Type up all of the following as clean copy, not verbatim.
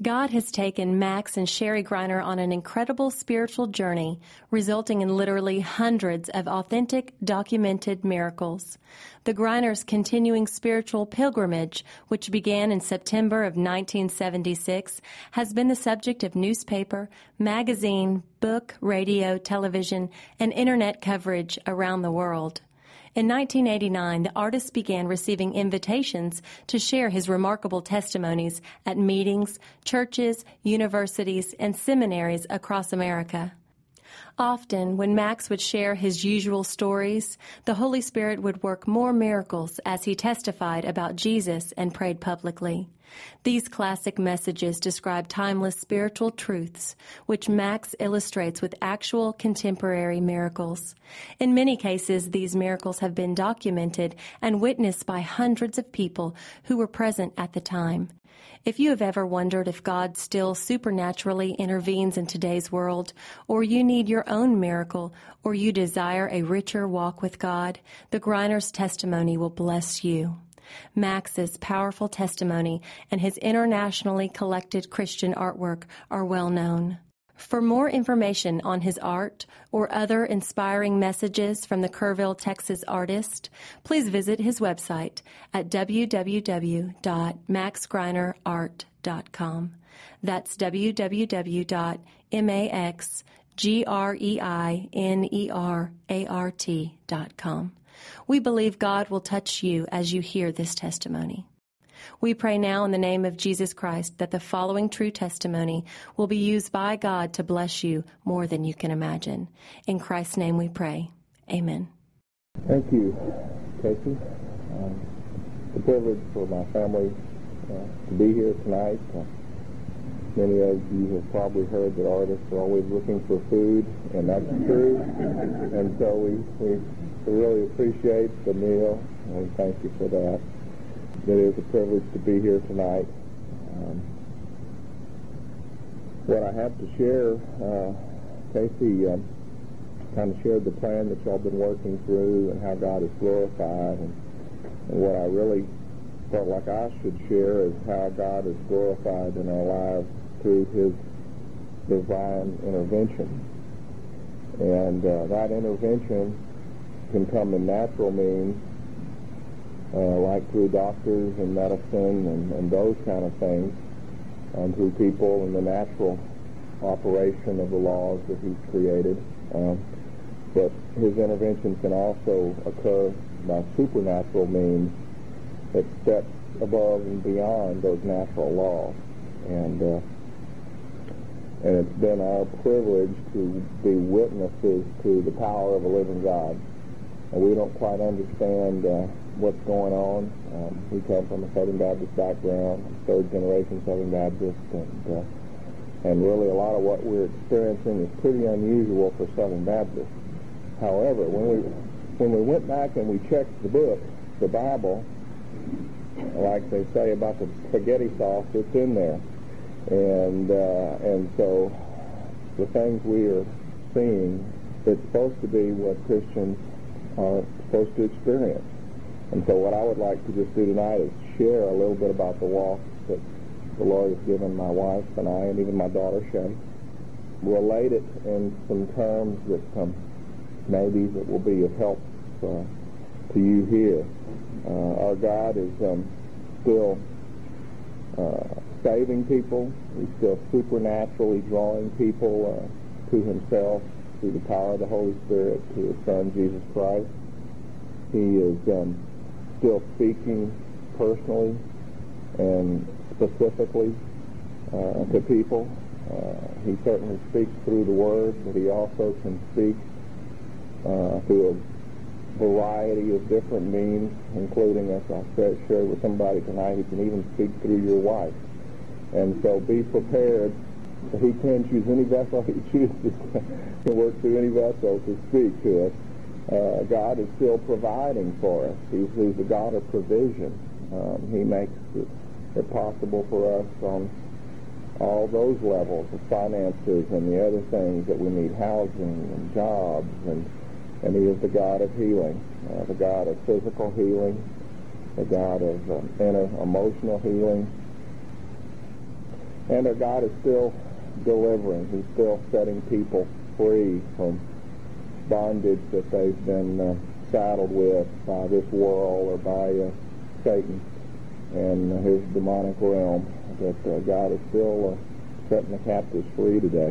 God has taken Max and Sherry Greiner on an incredible spiritual journey, resulting in literally hundreds of authentic, documented miracles. The Greiners' continuing spiritual pilgrimage, which began in September of 1976, has been the subject of newspaper, magazine, book, radio, television, and internet coverage around the world. In 1989, the artist began receiving invitations to share his remarkable testimonies at meetings, churches, universities, and seminaries across America. Often, when Max would share his usual stories, the Holy Spirit would work more miracles as he testified about Jesus and prayed publicly. These classic messages describe timeless spiritual truths, which Max illustrates with actual contemporary miracles. In many cases, these miracles have been documented and witnessed by hundreds of people who were present at the time. If you have ever wondered if God still supernaturally intervenes in today's world, or you need your own miracle, or you desire a richer walk with God, the Greiners' testimony will bless you. Max's powerful testimony and his internationally collected Christian artwork are well known. For more information on his art or other inspiring messages from the Kerrville, Texas artist, please visit his website at www.maxgreinerart.com. That's www.maxgreinerart.com. We believe God will touch you as you hear this testimony. We pray now in the name of Jesus Christ that the following true testimony will be used by God to bless you more than you can imagine. In Christ's name we pray. Amen. Thank you, Casey. It's a privilege for my family to be here tonight. Many of you have probably heard that artists are always looking for food, and that's true. And so we really appreciate the meal, and we thank you for that. It is a privilege to be here tonight. What I have to share, Casey kind of shared the plan that y'all been working through and how God is glorified, and what I really felt like I should share is how God is glorified in our lives through His divine intervention. And that intervention can come in natural means, like through doctors and medicine and those kind of things, and through people and the natural operation of the laws that He's created. But His intervention can also occur by supernatural means that steps above and beyond those natural laws. And it's been our privilege to be witnesses to the power of a living God. And we don't quite understand what's going on. We come from a Southern Baptist background, third generation Southern Baptist, and really a lot of what we're experiencing is pretty unusual for Southern Baptists. However, when we went back and we checked the book, the Bible, like they say about the spaghetti sauce, it's in there. And so the things we are seeing, it's supposed to be what Christians are supposed to experience. And so what I would like to just do tonight is share a little bit about the walk that the Lord has given my wife and I, and even my daughter Shem. Relate it in some terms that maybe that will be of help to you here. Our God is still saving people. He's still supernaturally drawing people to Himself through the power of the Holy Spirit, through His Son, Jesus Christ. He is still speaking personally and specifically to people. He certainly speaks through the Word, but He also can speak through a variety of different means, including, as I shared with somebody tonight, He can even speak through your wife. And so be prepared. He can choose any vessel He chooses to work through any vessel to speak to us. God is still providing for us. He's the God of provision. He makes it possible for us on all those levels of finances and the other things that we need, housing and jobs, and He is the God of healing, the God of physical healing, the God of inner emotional healing. And our God is still delivering. He's still setting people free from bondage that they've been saddled with by this world or by Satan and his demonic realm. That God is still setting the captives free today.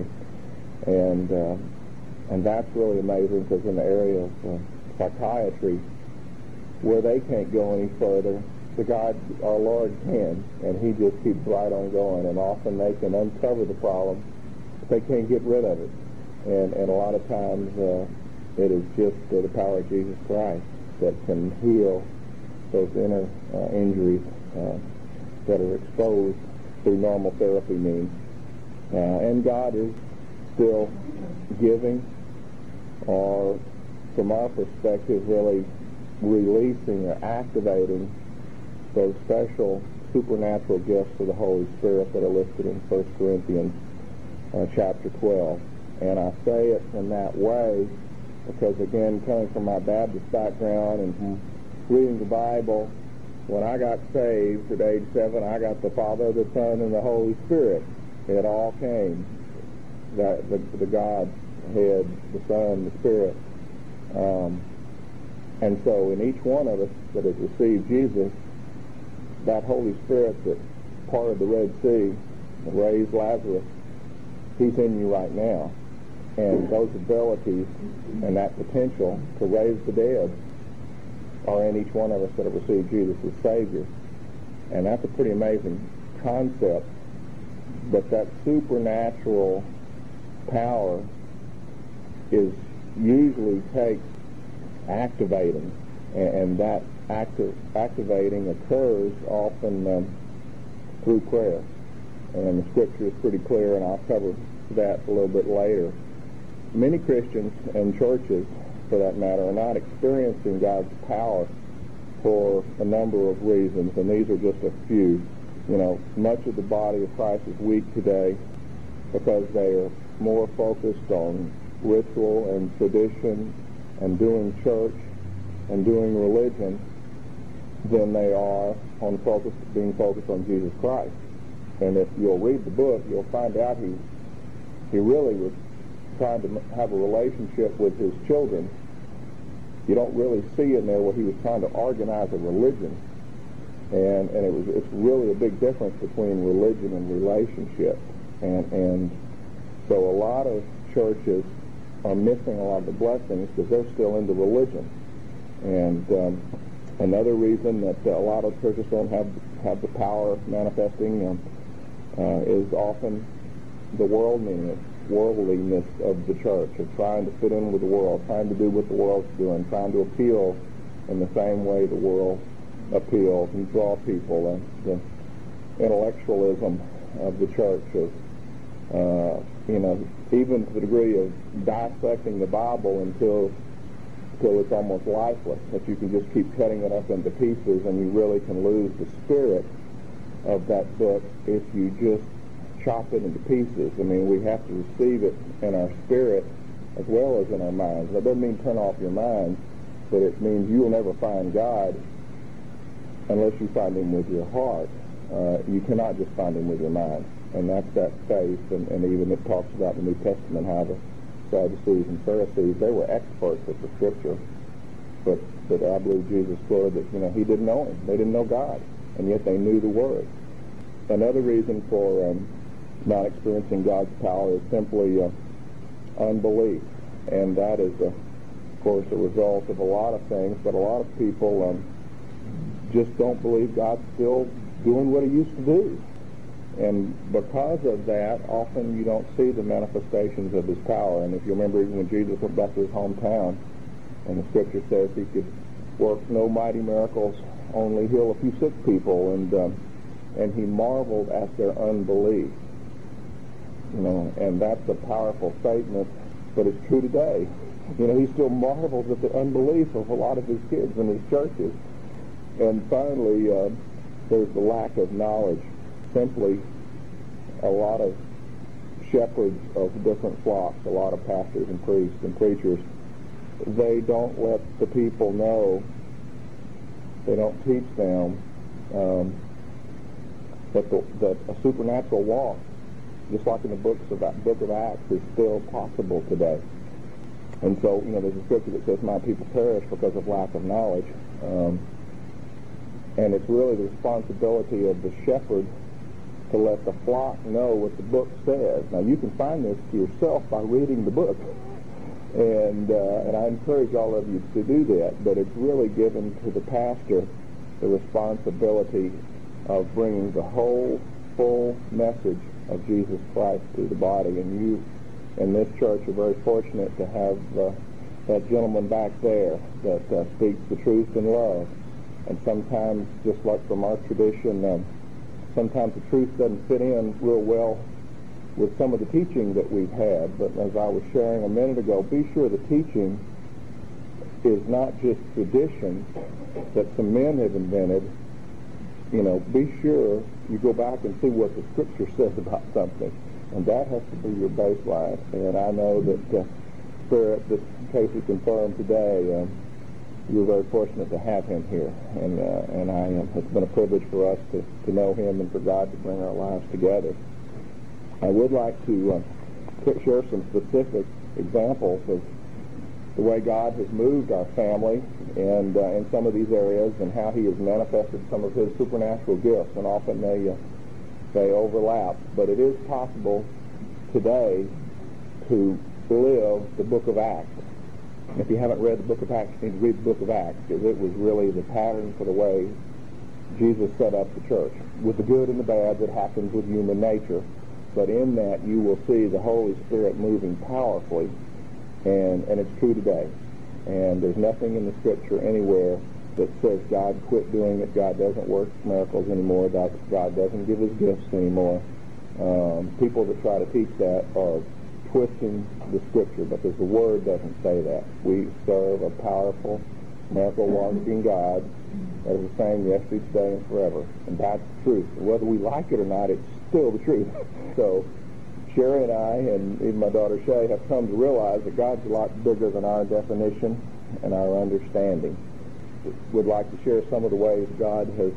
And that's really amazing, because in the area of psychiatry, where they can't go any further, the God, our Lord, can, and he just keeps right on going. And often they can uncover the problem, but they can't get rid of it. And a lot of times it is just the power of Jesus Christ that can heal those inner injuries that are exposed through normal therapy means. And God is still giving, or from our perspective, really releasing or activating those special supernatural gifts of the Holy Spirit that are listed in 1 Corinthians chapter 12. And I say it in that way because, again, coming from my Baptist background and from reading the Bible, when I got saved at age 7, I got the Father, the Son, and the Holy Spirit. It all came. The Godhead, the Son, the Spirit. And so in each one of us that has received Jesus, that Holy Spirit that parted the Red Sea and raised Lazarus, he's in you right now. And those abilities and that potential to raise the dead are in each one of us that have received Jesus as Savior. And that's a pretty amazing concept. But that supernatural power is usually takes activating, and that activating occurs often through prayer. And the Scripture is pretty clear, and I'll cover that a little bit later. Many Christians and churches, for that matter, are not experiencing God's power for a number of reasons, and these are just a few. You know, much of the body of Christ is weak today because they are more focused on ritual and tradition and doing church and doing religion than they are on being focused on Jesus Christ. And if you'll read the book, you'll find out he really was trying to have a relationship with his children. You don't really see in there where he was trying to organize a religion. And it's really a big difference between religion and relationship. And so a lot of churches are missing a lot of the blessings because they're still into religion. And another reason that a lot of churches don't have the power manifesting is often the worldliness of the church, of trying to fit in with the world, trying to do what the world's doing, trying to appeal in the same way the world appeals and draw people, and the intellectualism of the church of even to the degree of dissecting the Bible until it's almost lifeless, that you can just keep cutting it up into pieces, and you really can lose the spirit of that book if you just chop it into pieces. I mean, we have to receive it in our spirit as well as in our minds. That doesn't mean turn off your mind, but it means you will never find God unless you find him with your heart. You cannot just find him with your mind. And that's that faith, and even it talks about in the New Testament how the Sadducees and Pharisees, they were experts at the Scripture, but I believe Jesus quoted that, he didn't know him. They didn't know God, and yet they knew the Word. Another reason for not experiencing God's power is simply unbelief, and that is, of course, a result of a lot of things, but a lot of people just don't believe God's still doing what he used to do. And because of that, often you don't see the manifestations of his power. And if you remember, even when Jesus went back to his hometown, and the Scripture says he could work no mighty miracles, only heal a few sick people, and he marveled at their unbelief. And that's a powerful statement, but it's true today. He still marvels at the unbelief of a lot of his kids in his churches. And finally, there's the lack of knowledge. Simply, a lot of shepherds of different flocks, a lot of pastors and priests and preachers, they don't let the people know, they don't teach them that a supernatural walk just like in the book of Acts, is still possible today. And so, there's a scripture that says, my people perish because of lack of knowledge. And it's really the responsibility of the shepherd to let the flock know what the book says. Now, you can find this to yourself by reading the book. And I encourage all of you to do that. But it's really given to the pastor the responsibility of bringing the whole, full message of Jesus Christ to the body. And you in this church are very fortunate to have that gentleman back there that speaks the truth in love. And sometimes, just like from our tradition, sometimes the truth doesn't fit in real well with some of the teaching that we've had. But as I was sharing a minute ago, be sure the teaching is not just tradition that some men have invented. Be sure you go back and see what the Scripture says about something. And that has to be your baseline. And I know that Spirit, this case is confirmed today. We're very fortunate to have him here. And it's been a privilege for us to know him and for God to bring our lives together. I would like to share some specific examples of the way God has moved our family and in some of these areas, and how he has manifested some of his supernatural gifts. And often they overlap. But it is possible today to live the book of Acts. If you haven't read the book of Acts, you need to read the book of Acts, because it was really the pattern for the way Jesus set up the church, with the good and the bad that happens with human nature. But in that, you will see the Holy Spirit moving powerfully, and it's true today. And there's nothing in the Scripture anywhere that says God quit doing it, God doesn't work miracles anymore, God doesn't give his gifts anymore. People that try to teach that are twisting the Scripture, because the Word doesn't say that. We serve a powerful, miracle-working God that is the same yesterday, today, and forever. And that's the truth. Whether we like it or not, it's still the truth. So Sherry and I, and even my daughter Shay, have come to realize that God's a lot bigger than our definition and our understanding. Would like to share some of the ways God has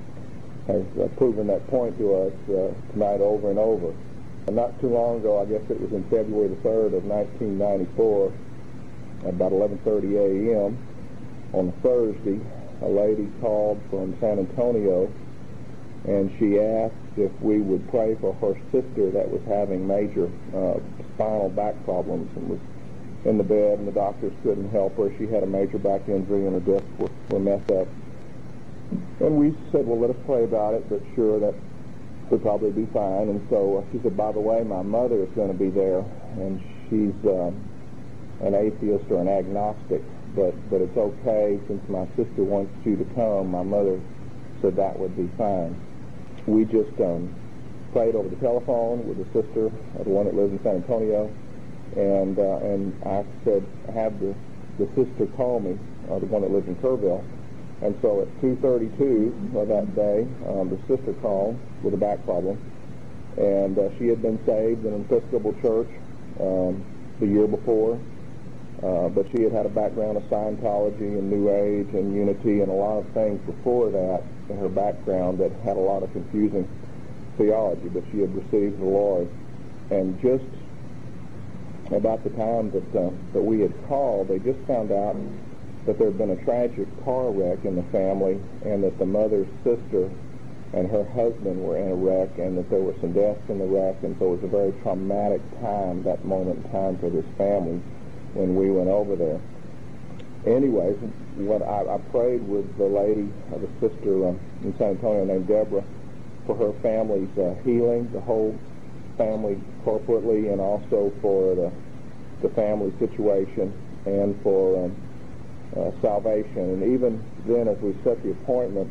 proven that point to us tonight over and over. Not too long ago, I guess it was in February the 3rd of 1994, at about 11:30 a.m. on a Thursday, a lady called from San Antonio, and she asked if we would pray for her sister that was having major spinal back problems and was in the bed, and the doctors couldn't help her. She had a major back injury and her discs were messed up. And we said, well, let us pray about it, but sure, that would probably be fine. And so she said, by the way, my mother is going to be there, and she's an atheist or an agnostic, but it's okay since my sister wants you to come. My mother said that would be fine. We just prayed over the telephone with the sister, the one that lives in San Antonio, and I said, have the sister call me, the one that lives in Kerrville. And so at 2:32 of that day, the sister called with a back problem, and she had been saved in an Episcopal church the year before, but she had had a background of Scientology and New Age and Unity and a lot of things before that in her background that had a lot of confusing theology, but she had received the Lord. And just about the time that we had called, they just found out that there had been a tragic car wreck in the family, and that the mother's sister and her husband were in a wreck, and that there were some deaths in the wreck. And so it was a very traumatic time, that moment in time, for this family when we went over there. Anyways, what I prayed with the lady, the sister in San Antonio named Deborah, for her family's healing, the whole family corporately, and also for the family situation, and for salvation. And even then, as we set the appointment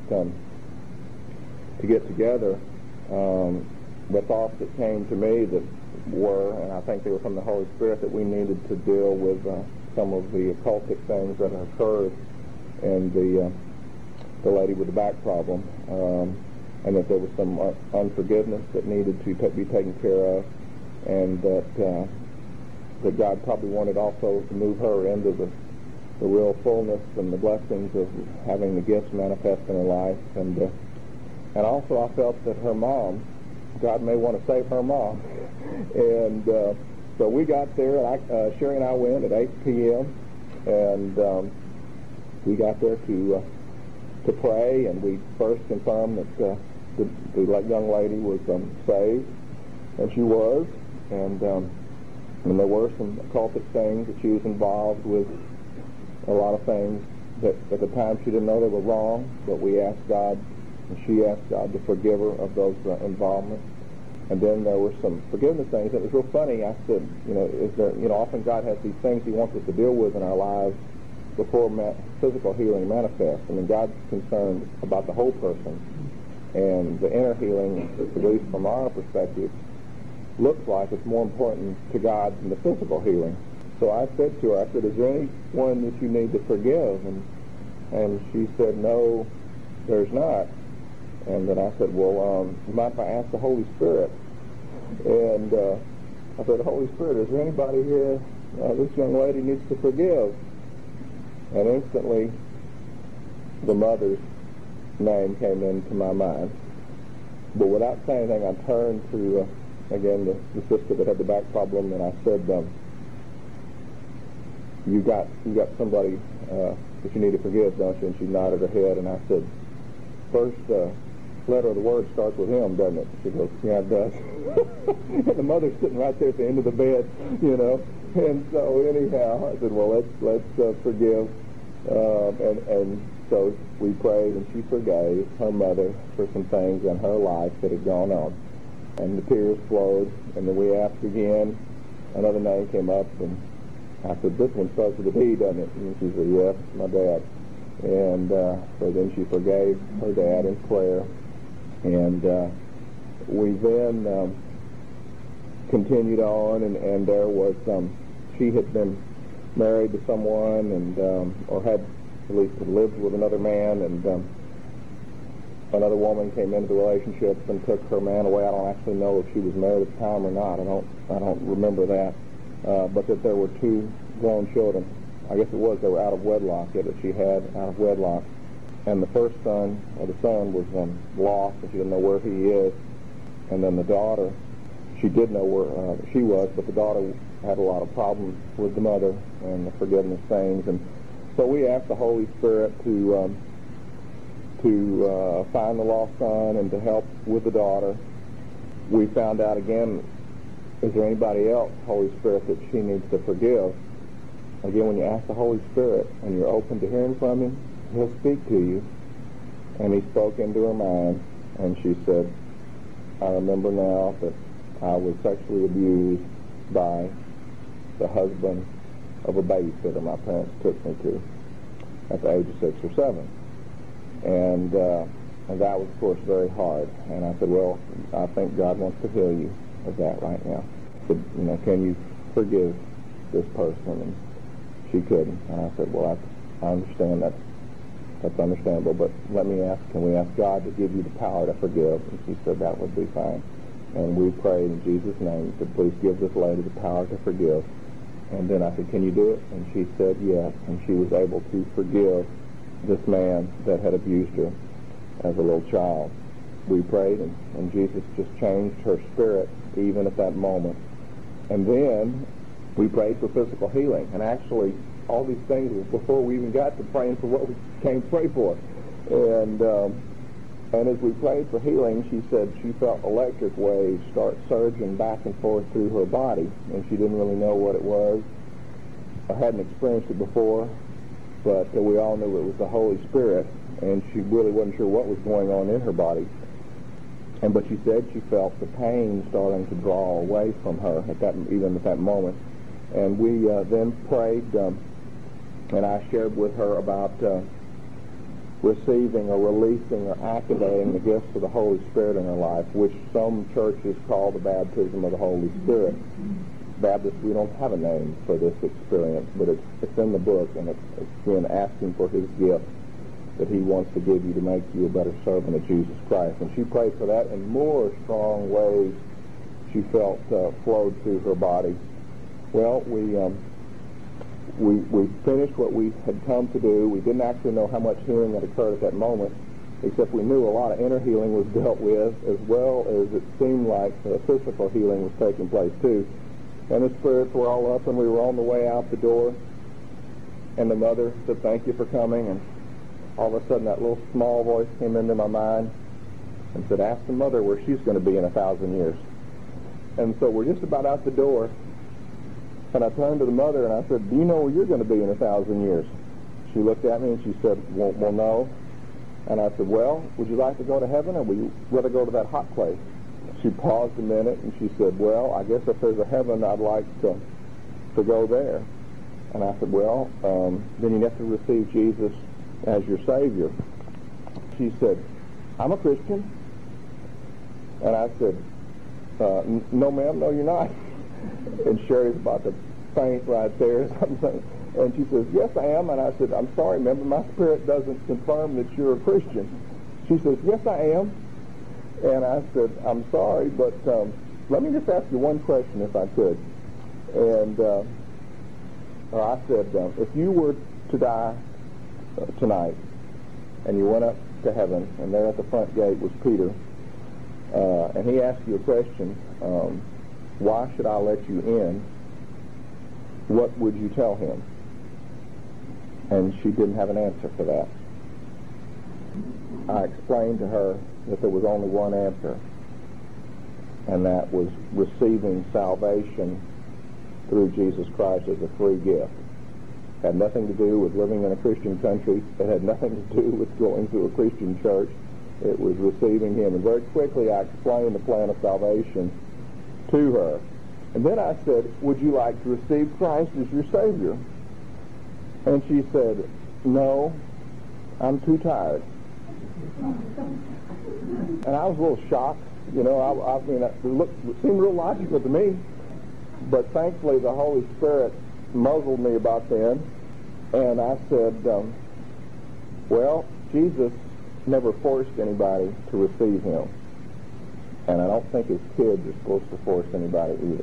to get together, the thoughts that came to me that were, and I think they were from the Holy Spirit, that we needed to deal with some of the occultic things that had occurred in the lady with the back problem, and that there was some unforgiveness that needed to be taken care of, and that God probably wanted also to move her into the real fullness and the blessings of having the gifts manifest in her life. And also I felt that her mom, God may want to save her mom, And so we got there, and Sherry and I went at 8 p.m., and we got there to pray, and we first confirmed that the young lady was saved, and she was, and there were some occultic things that she was involved with, a lot of things that at the time she didn't know they were wrong, but we asked God, and she asked God to forgive her of those involvements. And then there were some forgiveness things. It was real funny. I said, often God has these things He wants us to deal with in our lives before physical healing manifests. I mean, God's concerned about the whole person. And the inner healing, at least from our perspective, looks like it's more important to God than the physical healing. So I said to her, is there anyone that you need to forgive? And she said, no, there's not. And then I said, well, you mind if I ask the Holy Spirit? And I said, Holy Spirit, is there anybody here this young lady needs to forgive? And instantly, the mother's name came into my mind. But without saying anything, I turned to, again, the sister that had the back problem, and I said, you got somebody that you need to forgive, don't you? And she nodded her head, and I said, first letter of the word starts with M, doesn't it? She goes, yeah, it does. And the mother's sitting right there at the end of the bed, And so anyhow, I said, well, let's forgive. And so we prayed, and she forgave her mother for some things in her life that had gone on. And the tears flowed, and then we asked again. Another name came up, and I said, this one starts with a D, doesn't it? And she said, yes, my dad. And so then she forgave her dad in prayer. And we then continued on, and there was, she had been married to someone, and or had at least lived with another man, and another woman came into the relationship and took her man away. I don't actually know if she was married at the time or not. I don't remember that. But that there were two grown children. I guess it was they were out of wedlock, that she had out of wedlock. And the first son, or the son, was lost, and she didn't know where he is. And then the daughter, she did know where she was, but the daughter had a lot of problems with the mother and the forgiveness things. And so we asked the Holy Spirit to find the lost son and to help with the daughter. We found out again, is there anybody else, Holy Spirit, that she needs to forgive? Again, when you ask the Holy Spirit and you're open to hearing from Him, He'll speak to you. And He spoke into her mind, and she said, I remember now that I was sexually abused by the husband of a babysitter my parents took me to at the age of 6 or 7. And that was, of course, very hard. And I said, well, I think God wants to heal you of that right now. I said, can you forgive this person? And she couldn't. And I said, well, I understand that's understandable, but can we ask God to give you the power to forgive? And she said that would be fine. And we prayed in Jesus' name, said, please give this lady the power to forgive. And then I said, can you do it? And she said yes, and she was able to forgive this man that had abused her as a little child. We prayed, and Jesus just changed her spirit even at that moment. And then we prayed for physical healing. And actually, all these things was before we even got to praying for what we came to pray for. And as we prayed for healing, she said she felt electric waves start surging back and forth through her body, and she didn't really know what it was. I hadn't experienced it before, but we all knew it was the Holy Spirit, and she really wasn't sure what was going on in her body. But she said she felt the pain starting to draw away from her even at that moment. And we then prayed, and I shared with her about receiving or releasing or activating the gifts of the Holy Spirit in her life, which some churches call the baptism of the Holy Spirit. Baptists, we don't have a name for this experience, but it's in the book, and it's been asking for His gift that He wants to give you to make you a better servant of Jesus Christ. And she prayed for that in more strong ways she felt flowed through her body. Well, we finished what we had come to do. We didn't actually know how much healing had occurred at that moment, except we knew a lot of inner healing was dealt with, as well as it seemed like physical healing was taking place too. And the spirits were all up, and we were on the way out the door, and the mother said, "Thank you for coming," and all of a sudden that little small voice came into my mind and said, "Ask the mother where she's going to be in 1,000 years." And so we're just about out the door, and I turned to the mother and I said, "Do you know where you're going to be in 1,000 years?" She looked at me and she said, well, no. And I said, "Well, would you like to go to heaven, or would you rather go to that hot place?" She paused a minute and she said, "Well, I guess if there's a heaven, I'd like to go there." And I said, "Well, then you have to receive Jesus as your Savior." She said, "I'm a Christian." And I said, "No, ma'am, no, you're not." And Sherry's about to faint right there or something. And she says, "Yes, I am." And I said, "I'm sorry, ma'am, but my spirit doesn't confirm that you're a Christian." She says, "Yes, I am." And I said, "I'm sorry, but let me just ask you one question if I could." And I said, "If you were to die tonight and you went up to heaven, and there at the front gate was Peter, and he asked you a question, why should I let you in? What would you tell him?" And she didn't have an answer for that. I explained to her that there was only one answer, and that was receiving salvation through Jesus Christ as a free gift. It had nothing to do with living in a Christian country. It had nothing to do with going to a Christian church. It was receiving him. And very quickly I explained the plan of salvation to her. And then I said, "Would you like to receive Christ as your Savior?" And she said, "No, I'm too tired." And I was a little shocked. You know, I mean, it seemed real logical to me. But thankfully the Holy Spirit muzzled me about then. And I said, well, Jesus never forced anybody to receive him. And I don't think his kids are supposed to force anybody either.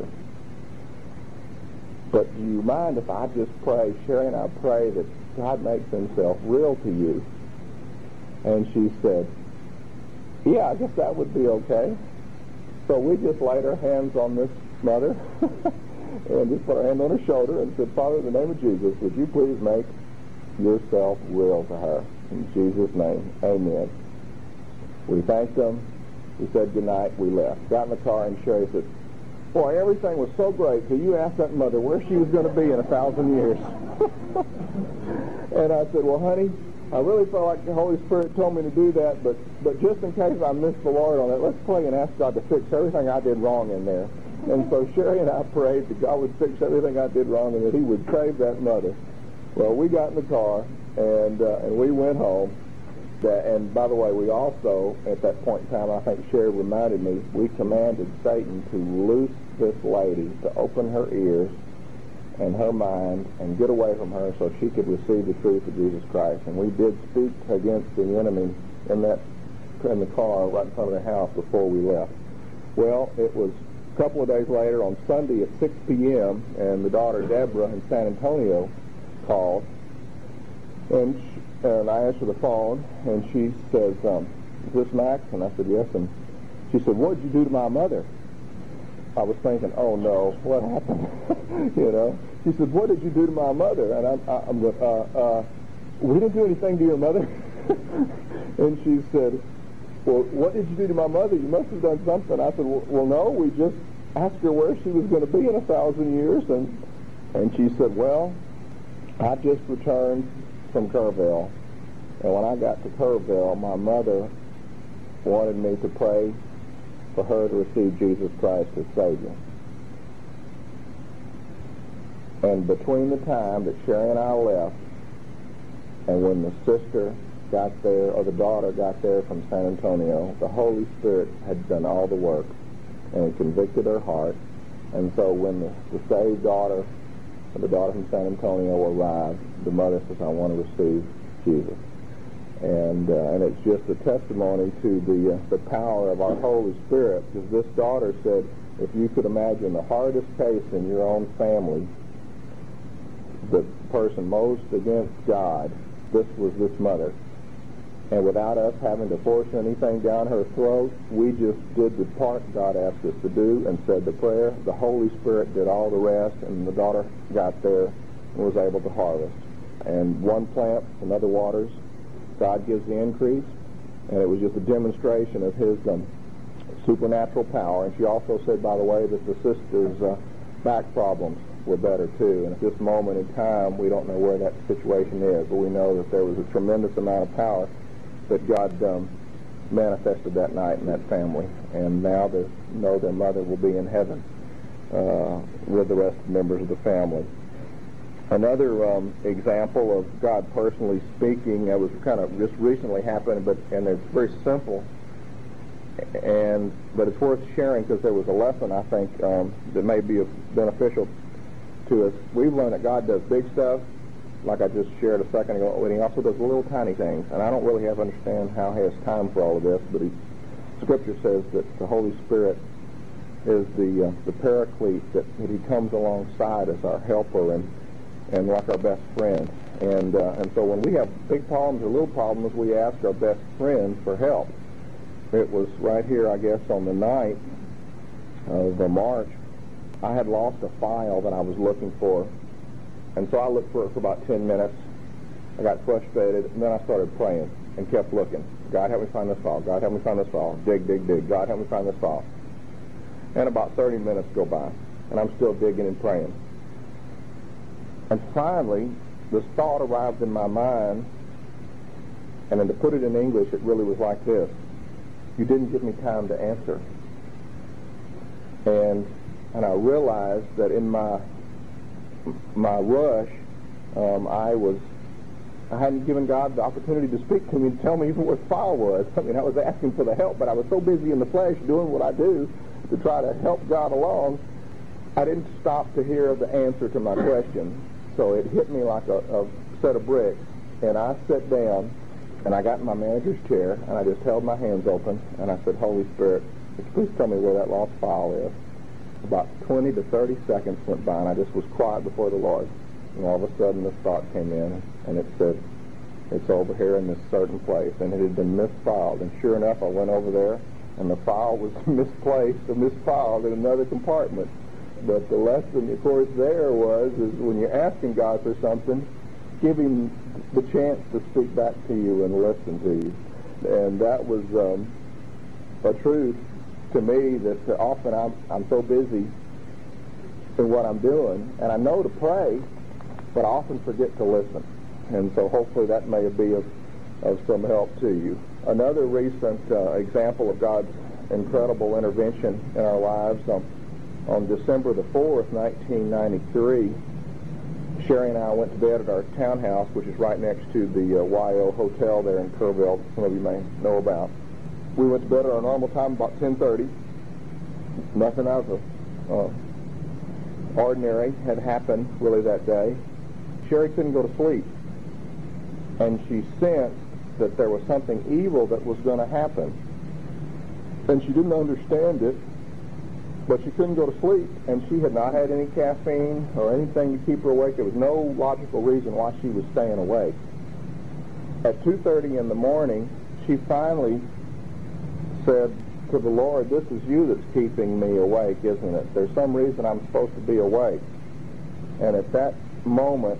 But do you mind if I just pray, Sherry and I pray, that God makes himself real to you? And she said, "Yeah, I guess that would be okay." So we just laid our hands on this mother and just put our hand on her shoulder and said, "Father, in the name of Jesus, would you please make yourself real to her? In Jesus' name, amen." We thanked them. We said goodnight. We left. Got in the car, and Sherry said, "Boy, everything was so great till you asked that mother where she was going to be in 1,000 years." And I said, "Well, honey, I really felt like the Holy Spirit told me to do that, but just in case I missed the Lord on it, let's pray and ask God to fix everything I did wrong in there." And so Sherry and I prayed that God would fix everything I did wrong and that he would save that mother. Well, we got in the car, and we went home. And by the way, we also, at that point in time, I think Sherry reminded me, we commanded Satan to loose this lady, to open her ears and her mind and get away from her so she could receive the truth of Jesus Christ. And we did speak against the enemy in the car right in front of the house before we left. Well, it was a couple of days later on Sunday at 6 p.m., and the daughter Deborah in San Antonio called, and I answered the phone, and she says, "Is this Max?" And I said, "Yes." And she said, "What did you do to my mother?" I was thinking, "Oh no, what happened?" You know. She said, "What did you do to my mother?" And I'm going, "We didn't do anything to your mother." And she said, "Well, what did you do to my mother? You must have done something." I said, well, no, we just asked her where she was going to be in 1,000 years. And she said, "Well, I just returned from Kerrville, and when I got to Kerrville, my mother wanted me to pray for her to receive Jesus Christ as Savior. And between the time that Sherry and I left and when the sister got there, or the daughter got there from San Antonio, the Holy Spirit had done all the work, and it convicted her heart. And so when the saved daughter, the daughter from San Antonio, arrived, the mother says, "I want to receive Jesus." And it's just a testimony to the power of our Holy Spirit, because this daughter said, if you could imagine the hardest case in your own family, the person most against God, this was this mother. And without us having to force anything down her throat, we just did the part God asked us to do and said the prayer. The Holy Spirit did all the rest, and the daughter got there and was able to harvest. And one plants, another waters. God gives the increase, and it was just a demonstration of His supernatural power. And she also said, by the way, that the sister's back problems were better too. And at this moment in time, we don't know where that situation is, but we know that there was a tremendous amount of power that God manifested that night in that family. And now they know their mother will be in heaven with the rest of the members of the family. Another example of God personally speaking that was kind of just recently happened, and it's very simple, but it's worth sharing because there was a lesson, I think, that may be beneficial to us. We've learned that God does big stuff, like I just shared a second ago, and He also does little tiny things. And I don't really have to understand how He has time for all of this, but Scripture says that the Holy Spirit is the paraclete, that He comes alongside as our helper and like our best friend. And so when we have big problems or little problems, we ask our best friend for help. It was right here, I guess, on the night of March, I had lost a file that I was looking for. And so I looked for it for about 10 minutes. I got frustrated, and then I started praying and kept looking. God, help me find this file. God, help me find this file. Dig, dig, dig. God, help me find this file. And about 30 minutes go by, and I'm still digging and praying. And finally, this thought arrived in my mind, and then to put it in English, it really was like this. You didn't give me time to answer. And I realized that in my rush, I hadn't given God the opportunity to speak to me and tell me even what the file was. I mean, I was asking for the help, but I was so busy in the flesh doing what I do to try to help God along, I didn't stop to hear the answer to my question. So it hit me like a set of bricks, and I sat down, and I got in my manager's chair, and I just held my hands open, and I said, Holy Spirit, please tell me where that lost file is. About 20 to 30 seconds went by, and I just was quiet before the Lord. And all of a sudden this thought came in, and it said, it's over here in this certain place. And it had been misfiled. And sure enough, I went over there, and the file was misplaced or misfiled in another compartment. But the lesson, of course, there is when you're asking God for something, give Him the chance to speak back to you and listen to you. And that was a truth to me that often I'm so busy in what I'm doing, and I know to pray, but I often forget to listen. And so hopefully that may be of some help to you. Another recent example of God's incredible intervention in our lives, on December the 4th, 1993, Sherry and I went to bed at our townhouse, which is right next to the YO Hotel there in Kerrville, some of you may know about. We went to bed at our normal time, about 10:30. Nothing out of ordinary had happened really that day. Sherry couldn't go to sleep, and she sensed that there was something evil that was going to happen. And she didn't understand it, but she couldn't go to sleep, and she had not had any caffeine or anything to keep her awake. There was no logical reason why she was staying awake. At 2:30 in the morning, she finally said to the Lord, this is you that's keeping me awake, isn't it? There's some reason I'm supposed to be awake. And at that moment,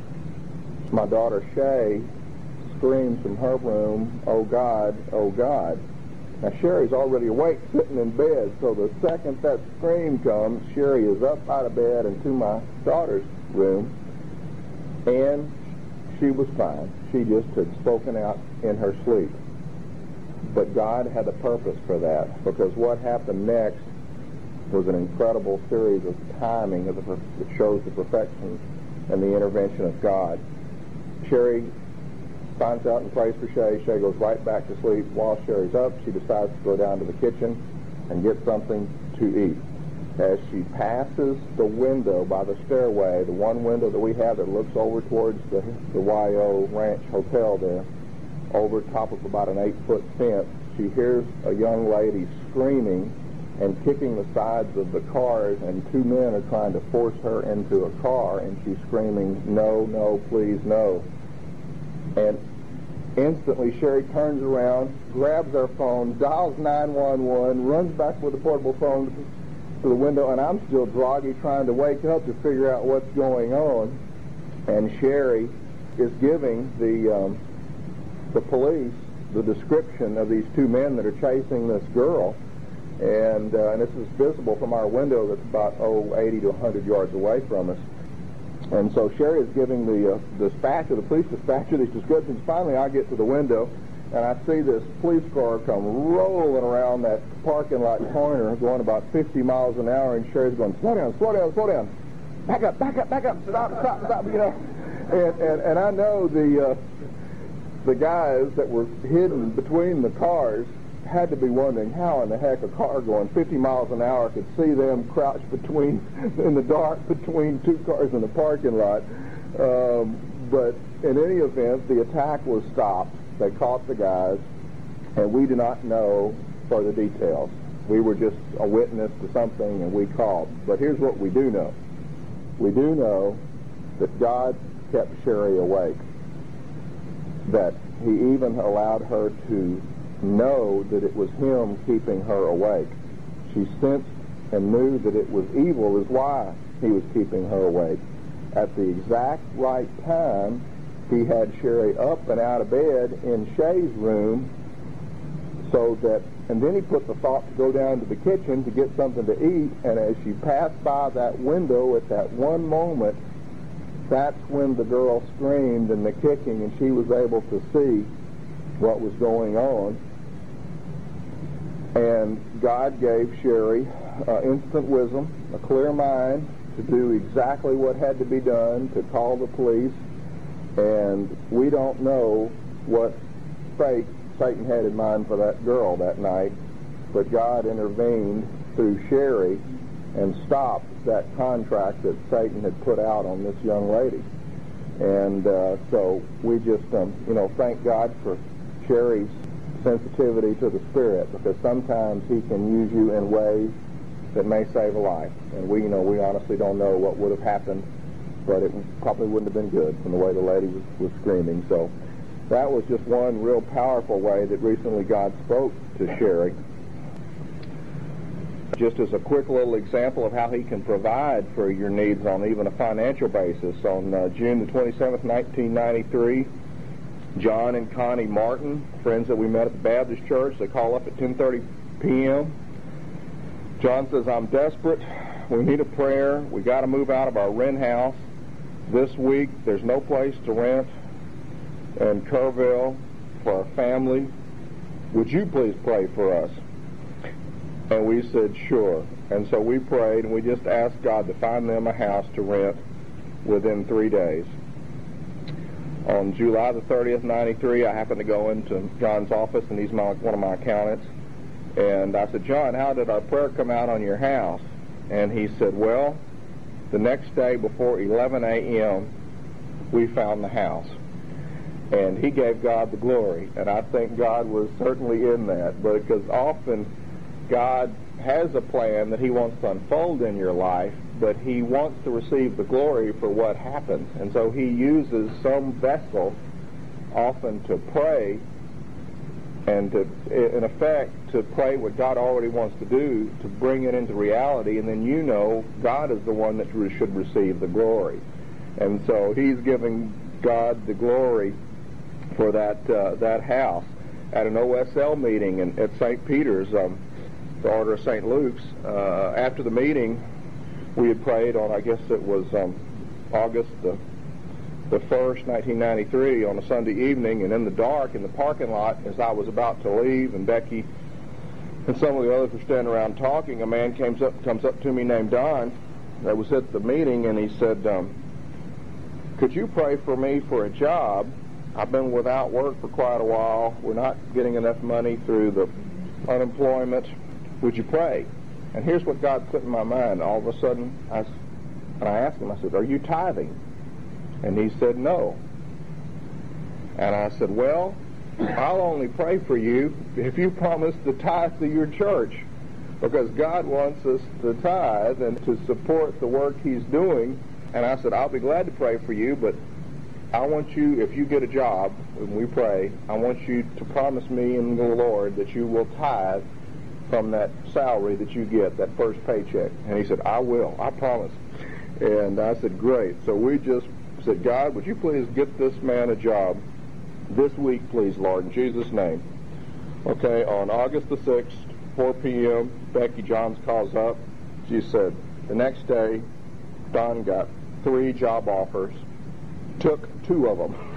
my daughter Shay screams from her room, oh God, oh God. Now Sherry's already awake, sitting in bed, so the second that scream comes, Sherry is up out of bed and to my daughter's room, and she was fine. She just had spoken out in her sleep. But God had a purpose for that, because what happened next was an incredible series of timing that shows the perfection and the intervention of God. Sherry finds out and prays for Shay. Shay goes right back to sleep. While Sherry's up, she decides to go down to the kitchen and get something to eat. As she passes the window by the stairway, the one window that we have that looks over towards the YO Ranch Hotel there, over top of about an 8-foot fence, she hears a young lady screaming and kicking the sides of the cars, and two men are trying to force her into a car, and she's screaming, no, no, please, no. And Instantly, Sherry turns around, grabs her phone, dials 911, runs back with the portable phone to the window, and I'm still groggy trying to wake up to figure out what's going on. And Sherry is giving the police the description of these two men that are chasing this girl. And this is visible from our window that's about 80 to 100 yards away from us. And so Sherry is giving the police dispatcher these descriptions. Finally, I get to the window, and I see this police car come rolling around that parking lot corner going about 50 miles an hour, and Sherry's going, slow down, slow down, slow down. Back up, stop, you know. And I know the guys that were hidden between the cars had to be wondering how in the heck a car going 50 miles an hour could see them crouched in the dark between two cars in the parking lot. But in any event, the attack was stopped. They caught the guys, and we do not know further details. We were just a witness to something, and we called. But here's what we do know. We do know that God kept Sherry awake, that he even allowed her to know that it was him keeping her awake. She sensed and knew that it was evil is why he was keeping her awake. At the exact right time, he had Sherry up and out of bed in Shay's room, and then he put the thought to go down to the kitchen to get something to eat, and as she passed by that window at that one moment, that's when the girl screamed and the kicking, and she was able to see what was going on. And God gave Sherry instant wisdom, a clear mind to do exactly what had to be done, to call the police. And we don't know what fate Satan had in mind for that girl that night, but God intervened through Sherry and stopped that contract that Satan had put out on this young lady. And so we just, thank God for Sherry's sensitivity to the Spirit, because sometimes he can use you in ways that may save a life. And we honestly don't know what would have happened, but it probably wouldn't have been good from the way the lady was screaming. So that was just one real powerful way that recently God spoke to Sherry. Just as a quick little example of how he can provide for your needs on even a financial basis, on June the 27th, 1993, John and Connie Martin, friends that we met at the Baptist Church, they call up at 10:30 p.m. John says, I'm desperate. We need a prayer. We got to move out of our rent house. This week, there's no place to rent in Kerrville for our family. Would you please pray for us? And we said, sure. And so we prayed, and we just asked God to find them a house to rent within 3 days. On July the 30th, 93, I happened to go into John's office, and he's one of my accountants. And I said, John, how did our prayer come out on your house? And he said, well, the next day before 11 a.m., we found the house. And he gave God the glory. And I think God was certainly in that, because often God has a plan that he wants to unfold in your life, but he wants to receive the glory for what happens. And so he uses some vessel often to pray and to, in effect, to pray what God already wants to do, to bring it into reality, and then God is the one that should receive the glory. And so he's giving God the glory for that house. At an OSL meeting at St. Peter's, the Order of St. Luke's, after the meeting, we had prayed on, I guess it was August the 1st, 1993, on a Sunday evening, and in the dark, in the parking lot, as I was about to leave, and Becky and some of the others were standing around talking, a man comes up to me named Don that was at the meeting, and he said, could you pray for me for a job? I've been without work for quite a while. We're not getting enough money through the unemployment. Would you pray? And here's what God put in my mind. All of a sudden, I asked him, I said, are you tithing? And he said, no. And I said, well, I'll only pray for you if you promise to tithe to your church, because God wants us to tithe and to support the work he's doing. And I said, I'll be glad to pray for you, but I want you, if you get a job, and we pray, I want you to promise me in the Lord that you will tithe from that salary that you get, that first paycheck. And he said, I will. I promise. And I said, great. So we just said, God, would you please get this man a job this week, please, Lord, in Jesus' name. Okay, on August the 6th, 4 p.m., Becky Johns calls up. She said, the next day, Don got 3 job offers, took 2 of them.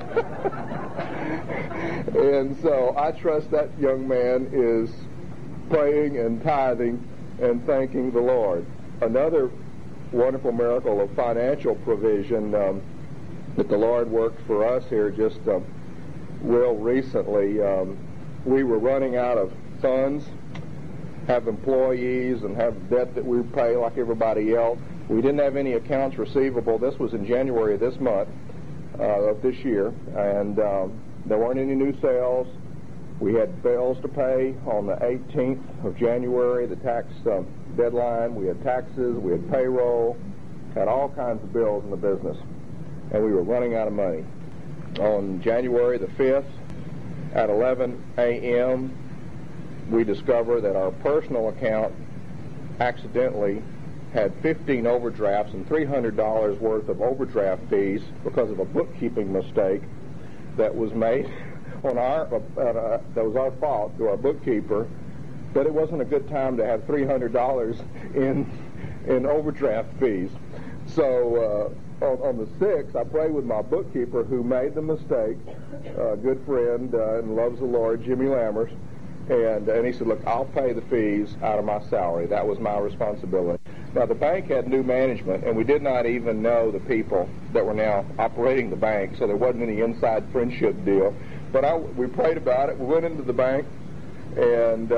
And so I trust that young man is praying and tithing and thanking the Lord. Another wonderful miracle of financial provision that the Lord worked for us here just real recently. We were running out of funds, have employees, and have debt that we pay like everybody else. We didn't have any accounts receivable. This was in January of this month, of this year, and there weren't any new sales. We had bills to pay on the 18th of January, the tax deadline. We had taxes, we had payroll, had all kinds of bills in the business, and we were running out of money. On January the 5th, at 11 a.m., we discover that our personal account accidentally had 15 overdrafts and $300 worth of overdraft fees because of a bookkeeping mistake that was made on that was our fault to our bookkeeper. But it wasn't a good time to have $300 in overdraft fees. So on the 6th, I prayed with my bookkeeper who made the mistake, a good friend and loves the Lord, Jimmy Lammers, and he said, look, I'll pay the fees out of my salary. That was my responsibility. Now, the bank had new management, and we did not even know the people that were now operating the bank, so there wasn't any inside friendship deal. But we prayed about it. We went into the bank, and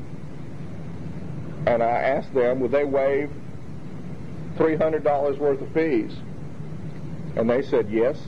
I asked them, would they waive $300 worth of fees? And they said yes.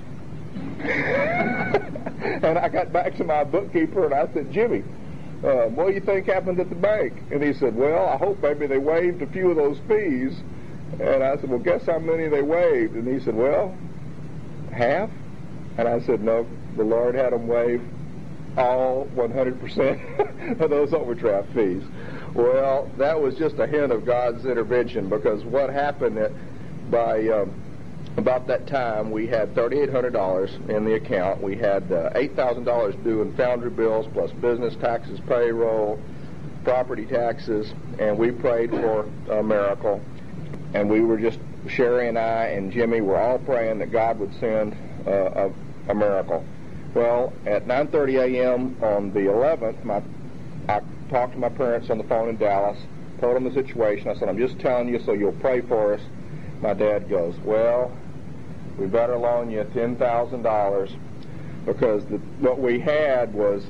And I got back to my bookkeeper, and I said, Jimmy, what do you think happened at the bank? And he said, well, I hope maybe they waived a few of those fees. And I said, well, guess how many they waived? And he said, well, half? And I said, no, the Lord had them waive all 100% of those overdraft fees. Well, that was just a hint of God's intervention, because what happened by about that time, we had $3,800 in the account. We had $8,000 due in foundry bills, plus business taxes, payroll, property taxes, and we prayed for a miracle. And we were just, Sherry and I and Jimmy were all praying that God would send a miracle. Well, at 9:30 a.m. on the 11th, I talked to my parents on the phone in Dallas, told them the situation. I said, I'm just telling you so you'll pray for us. My dad goes, well, we better loan you $10,000 because what we had was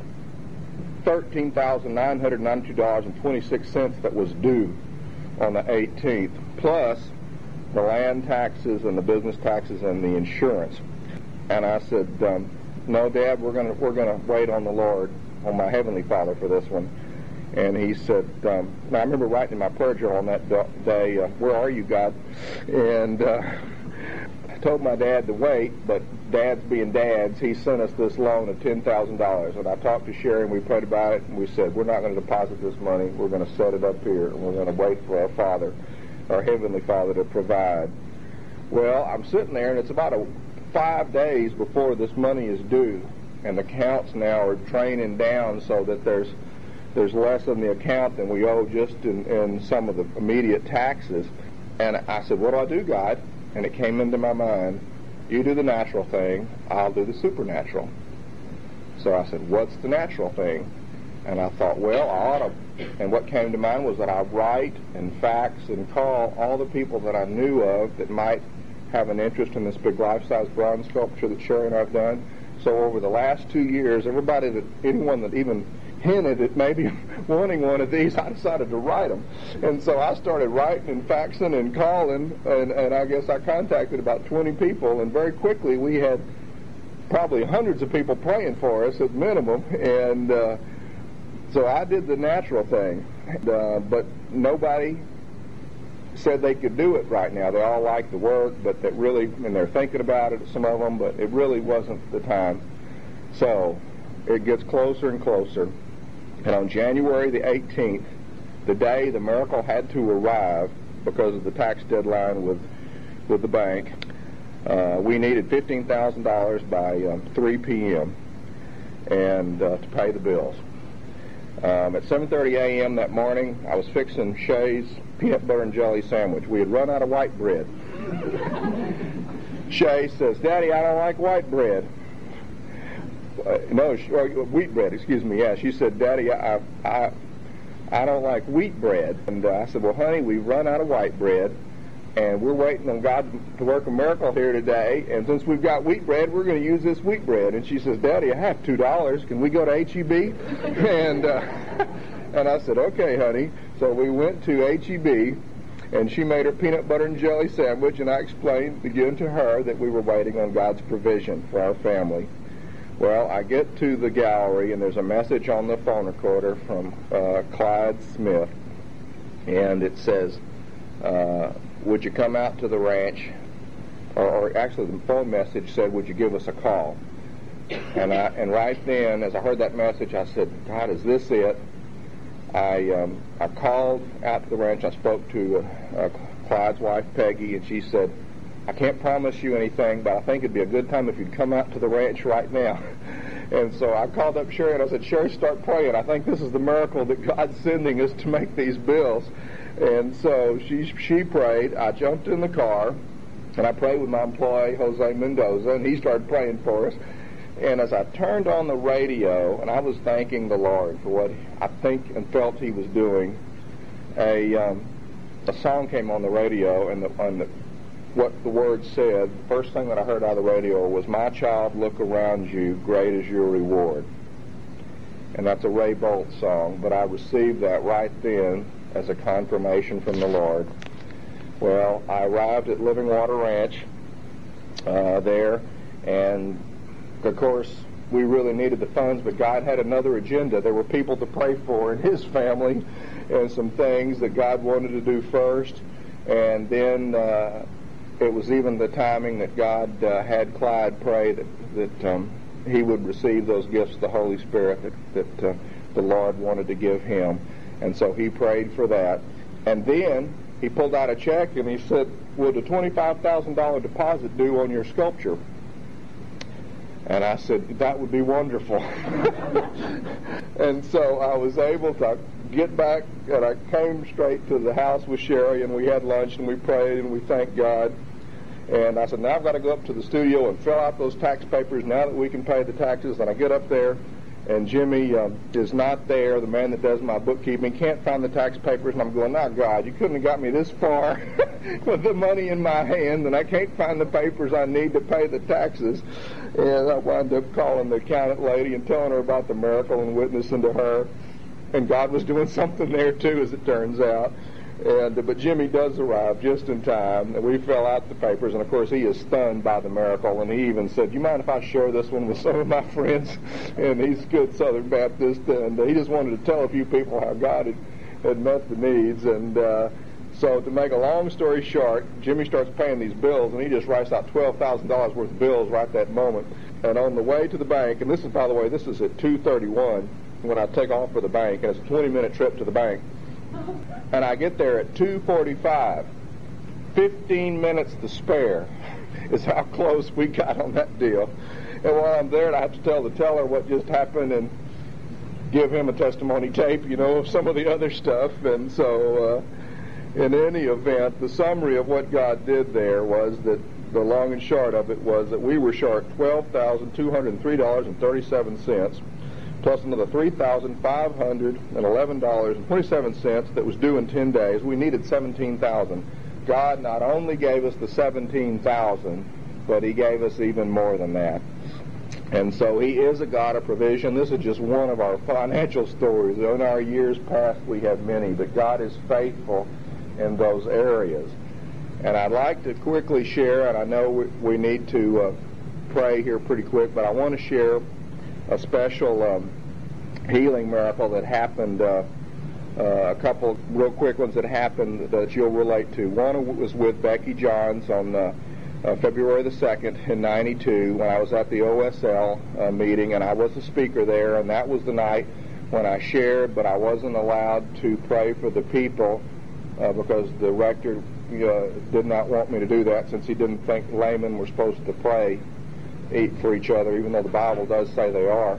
$13,992.26 that was due on the 18th, plus the land taxes and the business taxes and the insurance. And I said, no, Dad, we're gonna wait on the Lord, on my Heavenly Father for this one. And he said, now I remember writing in my prayer journal on that day, where are you, God? And I told my dad to wait, but dads being dads, he sent us this loan of $10,000. And I talked to Sherry, and we prayed about it, and we said, we're not going to deposit this money. We're going to set it up here, and we're going to wait for our Father, our Heavenly Father, to provide. Well, I'm sitting there, and it's about 5 days before this money is due, and the accounts now are draining down so that there's less in the account than we owe just in some of the immediate taxes. And I said, what do I do, God? And it came into my mind, you do the natural thing, I'll do the supernatural. So I said, what's the natural thing? And I thought, well, I ought to. And what came to mind was that I write and fax and call all the people that I knew of that might have an interest in this big life-size bronze sculpture that Sherry and I have done. So over the last 2 years, anyone that even hinted at maybe wanting one of these, I decided to write them. And so I started writing and faxing and calling, and I guess I contacted about 20 people, and very quickly we had probably hundreds of people praying for us at minimum, and so I did the natural thing, but nobody said they could do it right now. They all like the work, but that really, and they're thinking about it, some of them, but it really wasn't the time. So it gets closer and closer. And on January the 18th, the day the miracle had to arrive because of the tax deadline with the bank, we needed $15,000 by 3 p.m. and to pay the bills. At 7:30 a.m. that morning, I was fixing Shay's peanut butter and jelly sandwich. We had run out of white bread. Shay says, "Daddy, I don't like white bread." Wheat bread, excuse me. Yeah, she said, "Daddy, I don't like wheat bread." And I said, "Well, honey, we've run out of white bread, and we're waiting on God to work a miracle here today. And since we've got wheat bread, we're going to use this wheat bread." And she says, "Daddy, I have $2. Can we go to H-E-B?" And I said, "Okay, honey." So we went to H-E-B, and she made her peanut butter and jelly sandwich, and I explained again to her that we were waiting on God's provision for our family. Well, I get to the gallery, and there's a message on the phone recorder from Clyde Smith, and it says, "Would you come out to the ranch?" Or actually, the phone message said, "Would you give us a call?" And right then, as I heard that message, I said, "God, is this it?" I called out to the ranch. I spoke to Clyde's wife, Peggy, and she said, "I can't promise you anything, but I think it'd be a good time if you'd come out to the ranch right now." And so I called up Sherry and I said, "Sherry, start praying. I think this is the miracle that God's sending us to make these bills." And so she prayed. I jumped in the car and I prayed with my employee, Jose Mendoza, and he started praying for us. And as I turned on the radio, and I was thanking the Lord for what I think and felt He was doing, a song came on the radio, and what the words said, the first thing that I heard out of the radio was, "My child, look around you, great is your reward." And that's a Ray Boltz song, but I received that right then as a confirmation from the Lord. Well, I arrived at Living Water Ranch there, and of course we really needed the funds, but God had another agenda. There were people to pray for in His family, and some things that God wanted to do first. And then it was even the timing that God had Clyde pray that he would receive those gifts of the Holy Spirit that the Lord wanted to give him. And so he prayed for that. And then he pulled out a check and he said, "Will the $25,000 deposit due on your sculpture?" And I said, "That would be wonderful." And so I was able to get back, and I came straight to the house with Sherry, and we had lunch, and we prayed, and we thanked God. And I said, "Now I've got to go up to the studio and fill out those tax papers now that we can pay the taxes." And I get up there, and Jimmy is not there, the man that does my bookkeeping, can't find the tax papers. And I'm going, "Now, God, you couldn't have got me this far with the money in my hand, and I can't find the papers I need to pay the taxes." And I wound up calling the accountant lady and telling her about the miracle and witnessing to her. And God was doing something there, too, as it turns out. But Jimmy does arrive just in time, and we fill out the papers, and of course he is stunned by the miracle, and he even said, "Do you mind if I share this one with some of my friends?" And he's a good Southern Baptist, and he just wanted to tell a few people how God had met the needs. And so to make a long story short, Jimmy starts paying these bills, and he just writes out $12,000 worth of bills right that moment. And on the way to the bank, and this is, by the way, this is at 2:31 when I take off for the bank, and it's a 20-minute trip to the bank. And I get there at 2:45. 15 minutes to spare is how close we got on that deal. And while I'm there, I have to tell the teller what just happened and give him a testimony tape, of some of the other stuff. And so in any event, the summary of what God did there was that the long and short of it was that we were short $12,203.37, plus another $3,511.27 that was due in 10 days. We needed $17,000. God not only gave us the $17,000, but He gave us even more than that. And so He is a God of provision. This is just one of our financial stories. In our years past, we have many, but God is faithful in those areas. And I'd like to quickly share, and I know we need to pray here pretty quick, but I want to share a special healing miracle that happened A couple real quick ones that happened that you'll relate to. One was with Becky Johns on February the 2nd in 92 when I was at the OSL meeting, and I was the speaker there, and that was the night when I shared, but I wasn't allowed to pray for the people because the rector did not want me to do that, since he didn't think laymen were supposed to pray for each other, even though the Bible does say they are.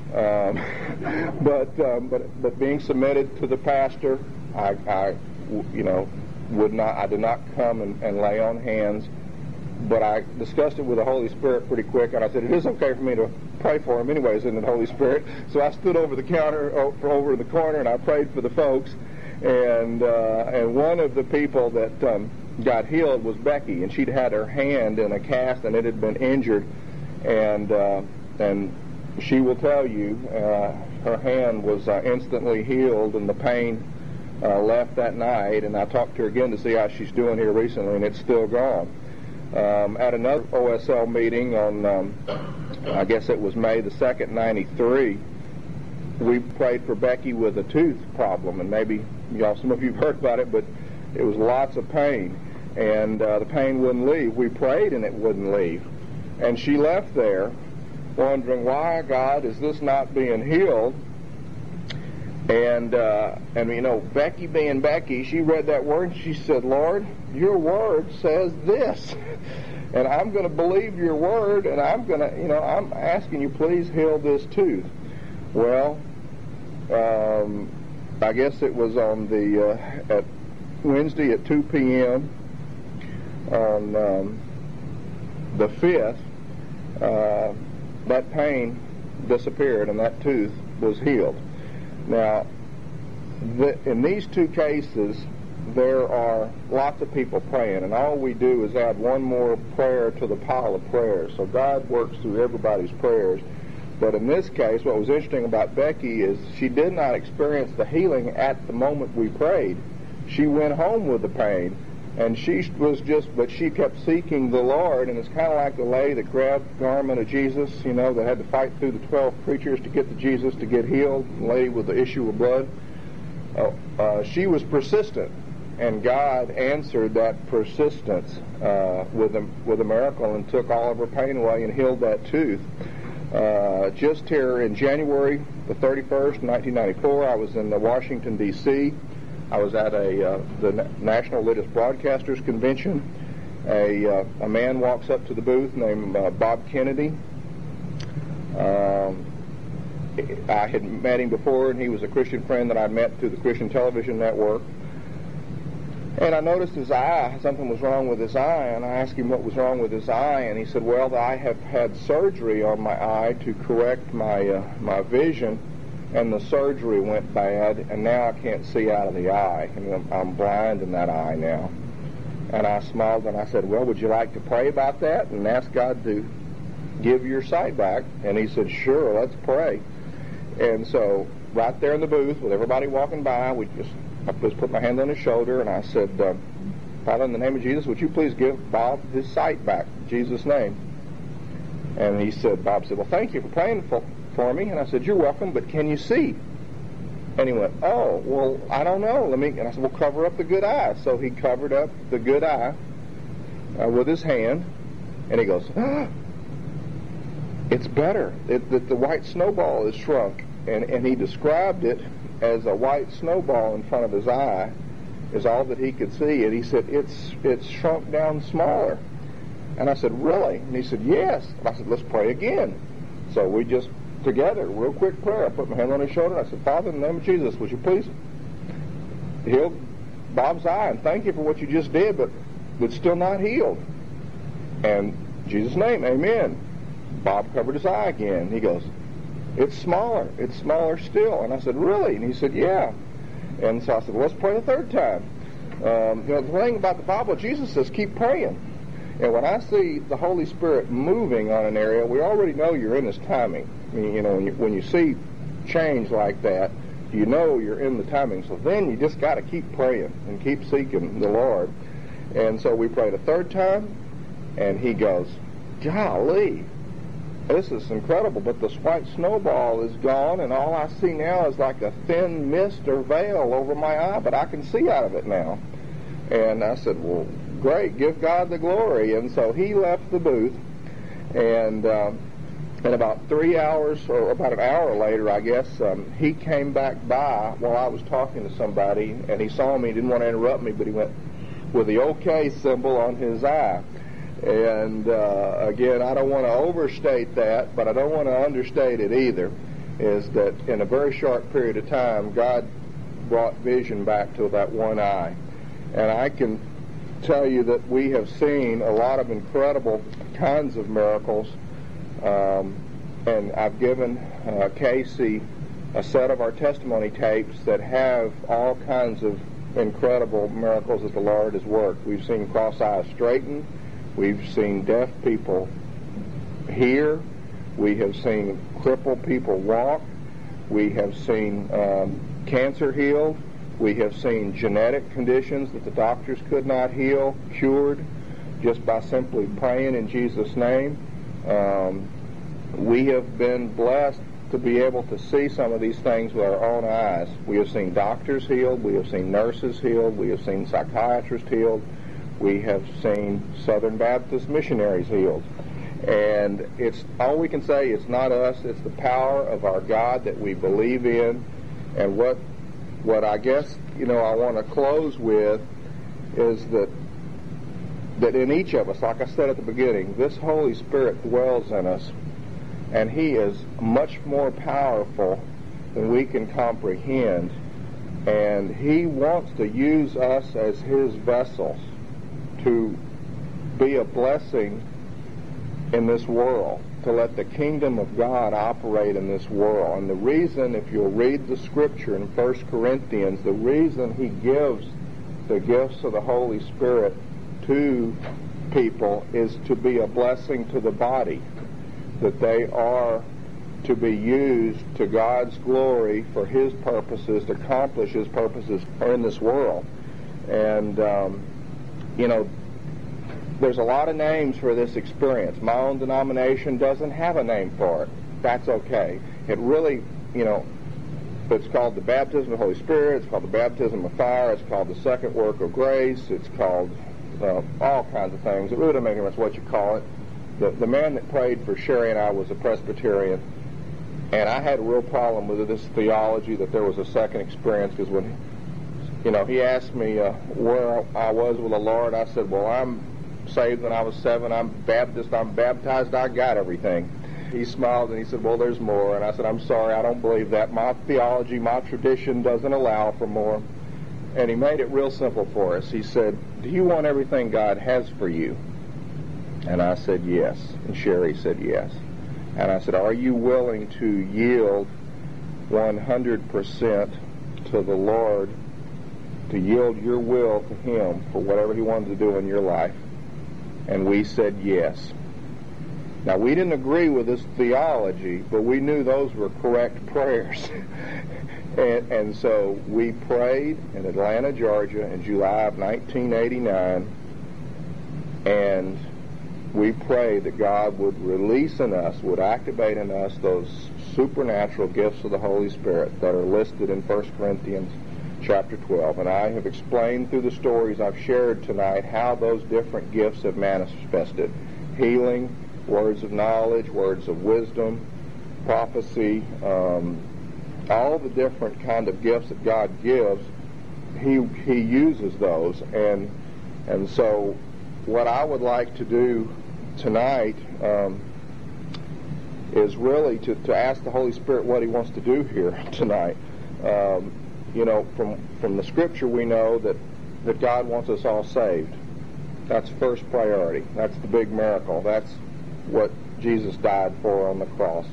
But being submitted to the pastor, I did not come and lay on hands, but I discussed it with the Holy Spirit pretty quick, and I said, it is okay for me to pray for him anyways, in the Holy Spirit. So I stood over the counter, over in the corner, and I prayed for the folks, and one of the people that got healed was Becky, and she'd had her hand in a cast, and it had been injured, and she will tell you her hand was instantly healed, and the pain left that night. And I talked to her again to see how she's doing here recently, and it's still gone. At another OSL meeting on, I guess it was May the 2nd, 93, we prayed for Becky with a tooth problem, and maybe some of you have heard about it, but it was lots of pain, and the pain wouldn't leave. We prayed, and it wouldn't leave. And she left there wondering, why, God, is this not being healed? And Becky being Becky, she read that word, and she said, Lord, your word says this, and I'm going to believe your word, and I'm going to, I'm asking you, please heal this tooth. Well, I guess it was on at Wednesday at 2 p.m. on the 5th, that pain disappeared and that tooth was healed. Now, in these two cases, there are lots of people praying, and all we do is add one more prayer to the pile of prayers. So God works through everybody's prayers. But in this case, what was interesting about Becky is she did not experience the healing at the moment we prayed. She went home with the pain, and but she kept seeking the Lord, and it's kind of like the lady that grabbed the garment of Jesus, that had to fight through the 12 preachers to get to Jesus to get healed, the lady with the issue of blood. She was persistent, and God answered that persistence with a miracle and took all of her pain away and healed that tooth. Just here in January the 31st, 1994, I was in Washington, D.C. I was at the National Religious Broadcasters Convention. A man walks up to the booth named Bob Kennedy. I had met him before, and he was a Christian friend that I met through the Christian Television Network. And I noticed his eye, something was wrong with his eye, and I asked him what was wrong with his eye, and he said, well, I have had surgery on my eye to correct my vision, and the surgery went bad, and now I can't see out of the eye, and I'm blind in that eye now. And I smiled, and I said, well, would you like to pray about that and ask God to give your sight back? And he said, sure, let's pray. And so right there in the booth with everybody walking by, I just put my hand on his shoulder, and I said, Father, in the name of Jesus, would you please give Bob his sight back, in Jesus' name? And Bob said, well, thank you for praying for me. And I said, you're welcome, but can you see? And he went, oh, well, I don't know. And I said, well, cover up the good eye. So he covered up the good eye with his hand, and he goes, it's better. The white snowball is shrunk. And he described it as a white snowball in front of his eye is all that he could see. And he said, it's shrunk down smaller. And I said, really? And he said, yes. And I said, let's pray again. So we just, together, real quick prayer. I put my hand on his shoulder, and I said, Father, in the name of Jesus, would you please heal Bob's eye? And thank you for what you just did, but it's still not healed. And in Jesus' name, amen. Bob covered his eye again. He goes, it's smaller still. And I said, really? And he said, yeah. And so I said, well, let's pray the third time. The thing about the Bible, Jesus says, keep praying. And when I see the Holy Spirit moving on an area, we already know you're in His timing. I mean, when you see change like that, you know you're in the timing. So then you just got to keep praying and keep seeking the Lord. And so we prayed a third time, and he goes, golly, this is incredible, but this white snowball is gone, and all I see now is like a thin mist or veil over my eye, but I can see out of it now. And I said, well, great, give God the glory. And so he left the booth, and about 3 hours, or about an hour later, I guess, he came back by while I was talking to somebody, and he saw me. He didn't want to interrupt me, but he went with the OK symbol on his eye. And again, I don't want to overstate that, but I don't want to understate it either, is that in a very short period of time, God brought vision back to that one eye. And I can tell you that we have seen a lot of incredible kinds of miracles. And I've given Casey a set of our testimony tapes that have all kinds of incredible miracles that the Lord has worked. We've seen cross eyes straighten. We've seen deaf people hear. We have seen crippled people walk. We have seen cancer healed. We have seen genetic conditions that the doctors could not heal cured just by simply praying in Jesus' name. We have been blessed to be able to see some of these things with our own eyes. We have seen doctors healed. We have seen nurses healed. We have seen psychiatrists healed. We have seen Southern Baptist missionaries healed. And it's all we can say, it's not us, it's the power of our God that we believe in. And what I guess, I want to close with is that in each of us, like I said at the beginning, this Holy Spirit dwells in us, and he is much more powerful than we can comprehend. And he wants to use us as his vessels to be a blessing in this world, to let the kingdom of God operate in this world. And the reason, if you'll read the scripture in 1 Corinthians, the reason he gives the gifts of the Holy Spirit to people is to be a blessing to the body, that they are to be used to God's glory for his purposes, to accomplish his purposes in this world. And there's a lot of names for this experience. My own denomination doesn't have a name for it. That's okay. It really, it's called the baptism of the Holy Spirit. It's called the baptism of fire. It's called the second work of grace. It's called all kinds of things. It really doesn't make any difference what you call it. The man that prayed for Sherry and I was a Presbyterian, and I had a real problem with this theology that there was a second experience, because when he asked me where I was with the Lord, I said, well, I'm saved when I was 7. I'm Baptist. I'm baptized. I got everything. He smiled and he said, well, there's more. And I said, I'm sorry, I don't believe that. My theology, my tradition doesn't allow for more. And he made it real simple for us. He said, do you want everything God has for you? And I said, yes. And Sherry said, yes. And I said, are you willing to yield 100% to the Lord, to yield your will to him for whatever he wanted to do in your life? And we said yes. Now, we didn't agree with this theology, but we knew those were correct prayers. and so we prayed in Atlanta, Georgia in July of 1989, and we prayed that God would release in us, would activate in us those supernatural gifts of the Holy Spirit that are listed in 1 Corinthians chapter 12. And I have explained through the stories I've shared tonight how those different gifts have manifested. Healing, words of knowledge, words of wisdom, prophecy, all the different kind of gifts that God gives, he uses those. And so what I would like to do tonight is really to ask the Holy Spirit what he wants to do here tonight. From the scripture we know that God wants us all saved. That's first priority. That's the big miracle. That's what Jesus died for on the cross.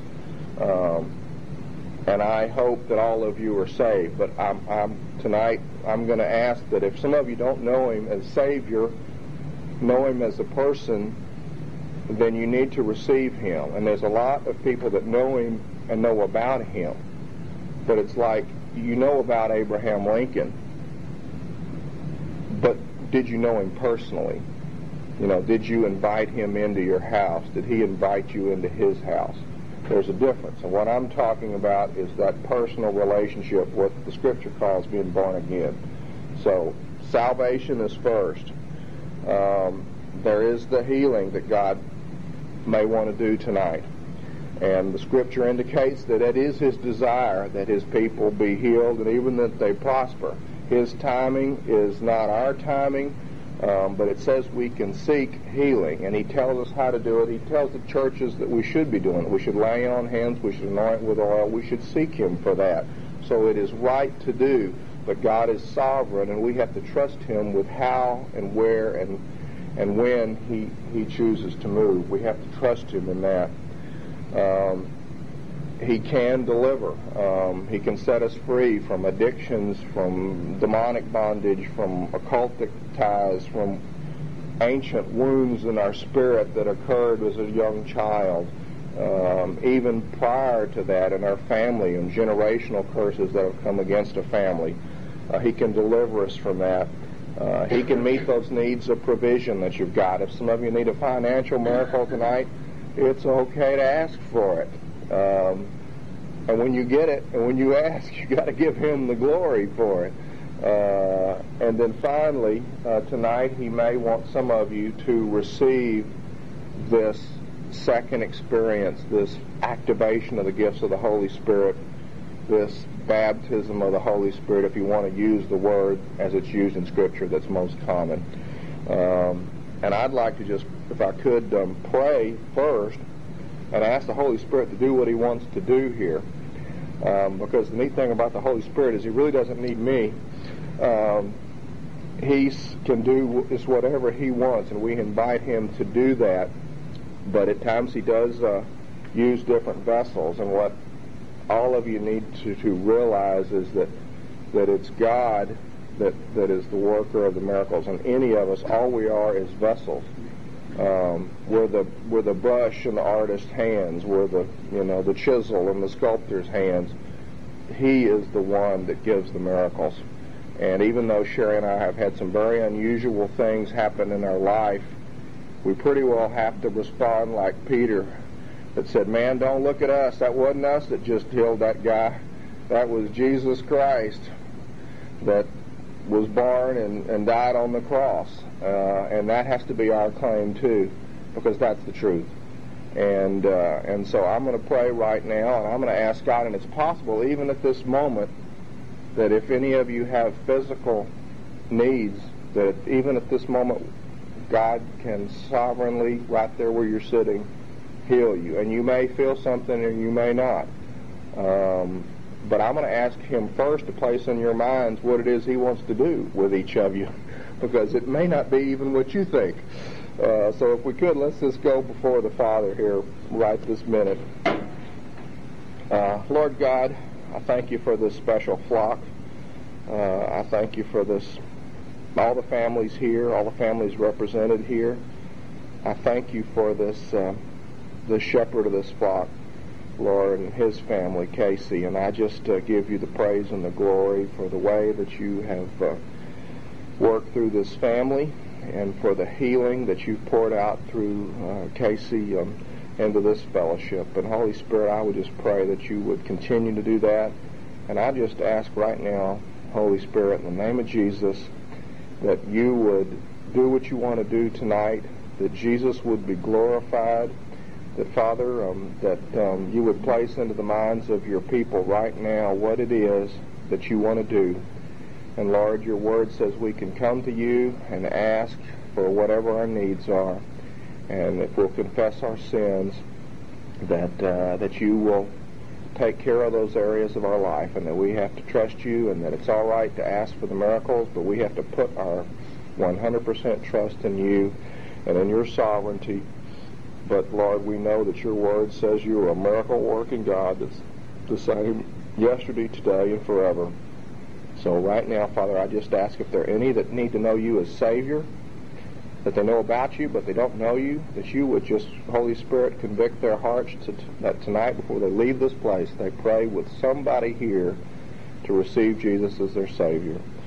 And I hope that all of you are saved. But tonight I'm going to ask that if some of you don't know him as Savior, know him as a person, then you need to receive him. And there's a lot of people that know him and know about him. But it's like, you know about Abraham Lincoln, but did you know him personally? did you invite him into your house? Did he invite you into his house? There's a difference. And what I'm talking about is that personal relationship, what the Scripture calls being born again. So salvation is first. There is the healing that God may want to do tonight. And the Scripture indicates that it is his desire that his people be healed and even that they prosper. His timing is not our timing, but it says we can seek healing. And he tells us how to do it. He tells the churches that we should be doing it. We should lay on hands. We should anoint with oil. We should seek him for that. So it is right to do. But God is sovereign, and we have to trust him with how and where and when he chooses to move. We have to trust him in that. He can deliver. He can set us free from addictions, from demonic bondage, from occultic ties, from ancient wounds in our spirit that occurred as a young child, even prior to that in our family, and generational curses that have come against a family. He can deliver us from that. He can meet those needs of provision that you've got. If some of you need a financial miracle tonight, it's okay to ask for it. And when you get it, and when you ask, you got to give him the glory for it. And then finally, tonight, he may want some of you to receive this second experience, this activation of the gifts of the Holy Spirit, this baptism of the Holy Spirit, if you want to use the word as it's used in Scripture that's most common. And I'd like to just, if I could, pray first and ask the Holy Spirit to do what he wants to do here. Because the neat thing about the Holy Spirit is he really doesn't need me. He can do just whatever he wants, and we invite him to do that. But at times he does use different vessels, and what all of you need to realize is that it's God that is the worker of the miracles, and any of us, all we are is vessels. We're the brush in the artist's hands. We're the chisel in the sculptor's hands. He is the one that gives the miracles. And even though Sherry and I have had some very unusual things happen in our life, we pretty well have to respond like Peter that said, "Man, don't look at us. That wasn't us that just healed that guy. That was Jesus Christ that was born and died on the cross." And that has to be our claim too, because that's the truth. And so I'm going to pray right now, and I'm going to ask God, and it's possible even at this moment that if any of you have physical needs, that even at this moment God can sovereignly, right there where you're sitting, heal you. And you may feel something and you may not. But I'm going to ask him first to place in your minds what it is he wants to do with each of you, because it may not be even what you think. So if we could, let's just go before the Father here right this minute. Lord God, I thank you for this special flock. I thank you for this, all the families here, all the families represented here. I thank you for this, the shepherd of this flock, Lord, and his family, Casey. And I just give you the praise and the glory for the way that you have worked through this family, and for the healing that you've poured out through Casey into this fellowship. And Holy Spirit, I would just pray that you would continue to do that. And I just ask right now, Holy Spirit, in the name of Jesus, that you would do what you want to do tonight, that Jesus would be glorified, that, Father, that you would place into the minds of your people right now what it is that you want to do. And, Lord, your word says we can come to you and ask for whatever our needs are. And if we'll confess our sins, that you will take care of those areas of our life, and that we have to trust you, and that it's all right to ask for the miracles, but we have to put our 100% trust in you and in your sovereignty. But, Lord, we know that your word says you are a miracle-working God that's the same yesterday, today, and forever. So right now, Father, I just ask if there are any that need to know you as Savior, that they know about you, but they don't know you, that you would just, Holy Spirit, convict their hearts that tonight before they leave this place, they pray with somebody here to receive Jesus as their Savior.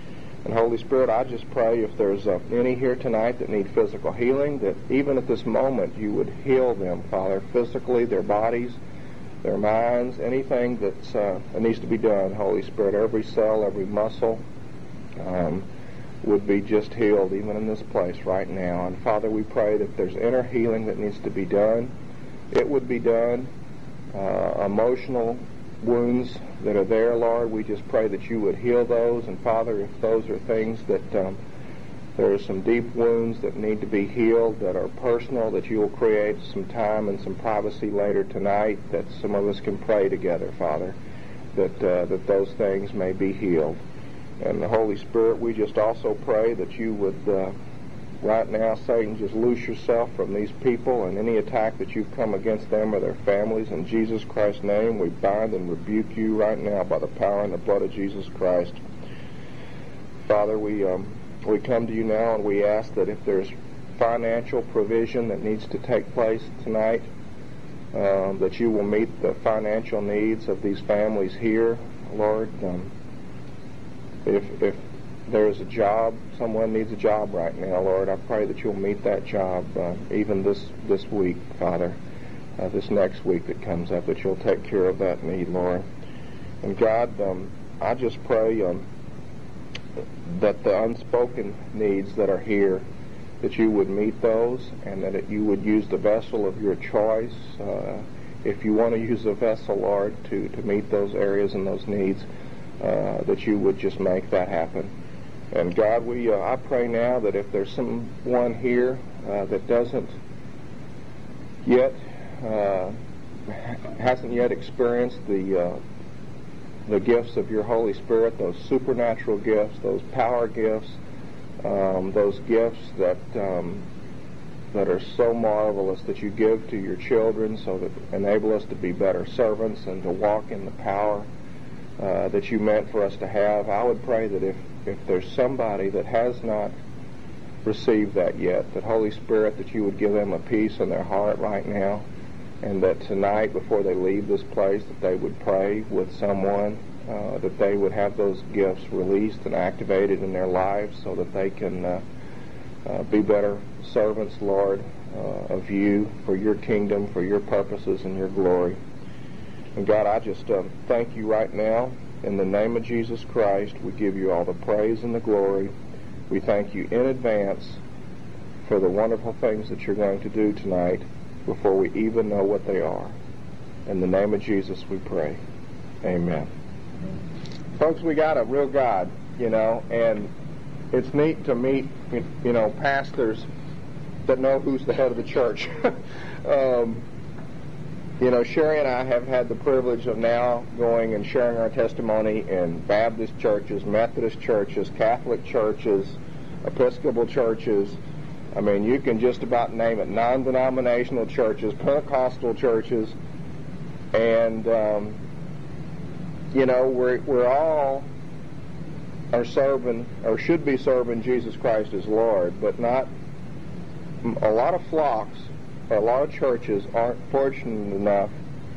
And Holy Spirit, I just pray if there's any here tonight that need physical healing, that even at this moment you would heal them, Father, physically, their bodies, their minds, anything that needs to be done, Holy Spirit, every cell, every muscle would be just healed even in this place right now. And Father, we pray that if there's inner healing that needs to be done, it would be done. Emotional wounds that are there, Lord, we just pray that you would heal those. And Father, if those are things that there are some deep wounds that need to be healed, that are personal, that you will create some time and some privacy later tonight, that some of us can pray together, Father, that those things may be healed. And the Holy Spirit, we just also pray that you would, right now, Satan, just loose yourself from these people and any attack that you've come against them or their families. In Jesus Christ's name, we bind and rebuke you right now by the power and the blood of Jesus Christ. Father, we come to you now and we ask that if there's financial provision that needs to take place tonight, that you will meet the financial needs of these families here, Lord. If there's a job, someone needs a job right now, Lord, I pray that you'll meet that job even this week, Father, this next week that comes up, that you'll take care of that need, Lord. And God, I just pray that the unspoken needs that are here, that you would meet those, and that you would use the vessel of your choice. If you want to use a vessel, Lord, to meet those areas and those needs, that you would just make that happen. And God, I pray now that if there's someone here that doesn't yet, hasn't yet experienced the gifts of your Holy Spirit, those supernatural gifts, those power gifts, those gifts that are so marvelous that you give to your children so that enable us to be better servants and to walk in the power that you meant for us to have. I would pray that if there's somebody that has not received that yet, that Holy Spirit, that you would give them a peace in their heart right now, and that tonight before they leave this place that they would pray with someone, that they would have those gifts released and activated in their lives so that they can be better servants, Lord, of you, for your kingdom, for your purposes and your glory. And God, I just thank you right now. In the name of Jesus Christ, we give you all the praise and the glory. We thank you in advance for the wonderful things that you're going to do tonight before we even know what they are. In the name of Jesus we pray. Amen. Folks, we got a real God, and it's neat to meet, pastors that know who's the head of the church. Sherry and I have had the privilege of now going and sharing our testimony in Baptist churches, Methodist churches, Catholic churches, Episcopal churches. I mean, you can just about name it. Non-denominational churches, Pentecostal churches, and we're all are serving or should be serving Jesus Christ as Lord, but not a lot of flocks. A lot of churches aren't fortunate enough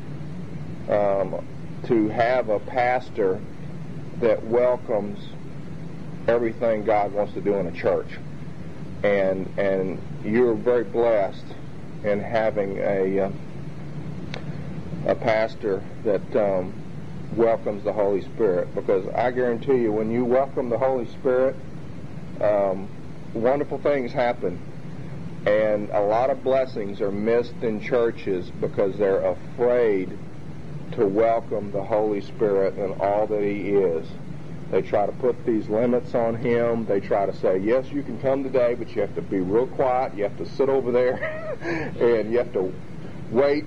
to have a pastor that welcomes everything God wants to do in a church. And you're very blessed in having a pastor that welcomes the Holy Spirit, because I guarantee you, when you welcome the Holy Spirit, wonderful things happen. And a lot of blessings are missed in churches because they're afraid to welcome the Holy Spirit and all that He is. They try to put these limits on Him. They try to say, yes, you can come today, but you have to be real quiet. You have to sit over there, and you have to wait.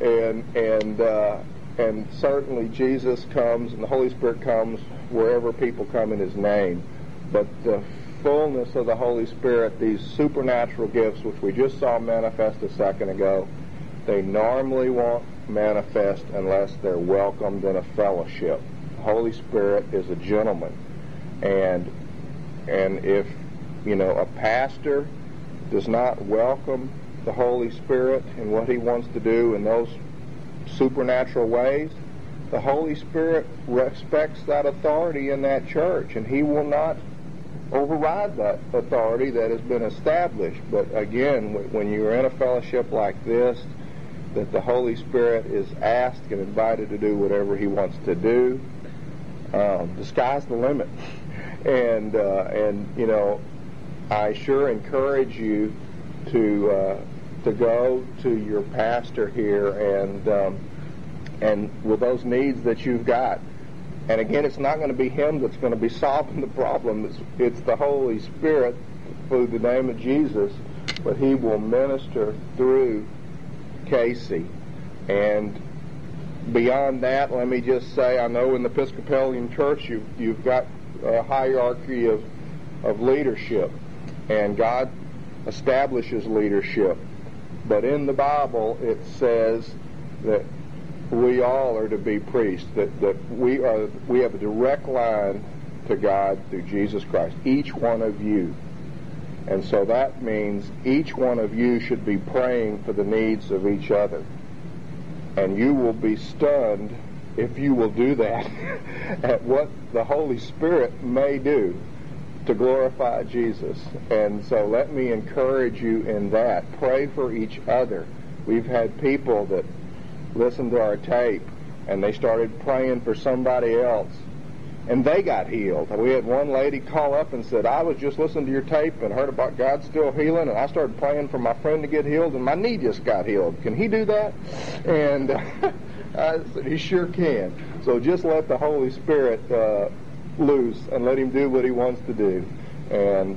And certainly Jesus comes and the Holy Spirit comes wherever people come in His name. But the fullness of the Holy Spirit, these supernatural gifts which we just saw manifest a second ago, they normally won't manifest unless they're welcomed in a fellowship. The Holy Spirit is a gentleman, and if a pastor does not welcome the Holy Spirit and what He wants to do in those supernatural ways, the Holy Spirit respects that authority in that church, and He will not override that authority that has been established. But again, when you're in a fellowship like this, that the Holy Spirit is asked and invited to do whatever He wants to do, the sky's the limit. And you know, I sure encourage you to go to your pastor here and with those needs that you've got. And again, it's not going to be him that's going to be solving the problem. It's the Holy Spirit through the name of Jesus, but He will minister through Casey. And beyond that, let me just say, I know in the Episcopalian Church you've got a hierarchy of leadership, and God establishes leadership. But in the Bible it says that we all are to be priests, that we have a direct line to God through Jesus Christ, each one of you. And so that means each one of you should be praying for the needs of each other. And you will be stunned, if you will do that, at what the Holy Spirit may do to glorify Jesus. And so let me encourage you in that. Pray for each other. We've had people that listened to our tape and they started praying for somebody else, and they got healed. We had one lady call up and said, I was just listening to your tape and heard about God still healing, and I started praying for my friend to get healed, and my knee just got healed. Can he do that? And I said, he sure can. So just let the Holy Spirit loose and let Him do what He wants to do. And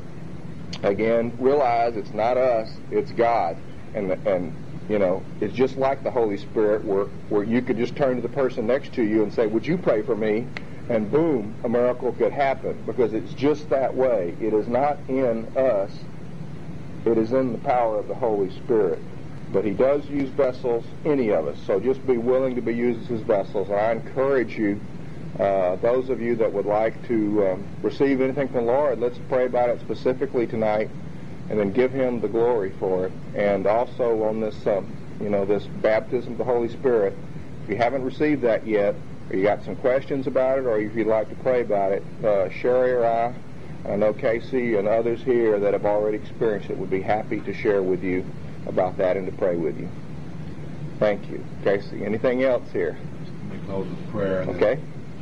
again, realize it's not us, it's God. And you know, it's just like the Holy Spirit where you could just turn to the person next to you and say, would you pray for me? And boom, a miracle could happen, because it's just that way. It is not in us. It is in the power of the Holy Spirit. But He does use vessels, any of us. So just be willing to be used as vessels. And I encourage you, those of you that would like to receive anything from the Lord, let's pray about it specifically tonight, and then give Him the glory for it. And also on this, this baptism of the Holy Spirit, if you haven't received that yet, or you got some questions about it, or if you'd like to pray about it, Sherry or I know Casey and others here that have already experienced it would be happy to share with you about that and to pray with you. Thank you. Casey, anything else here? Let me close with prayer. Okay.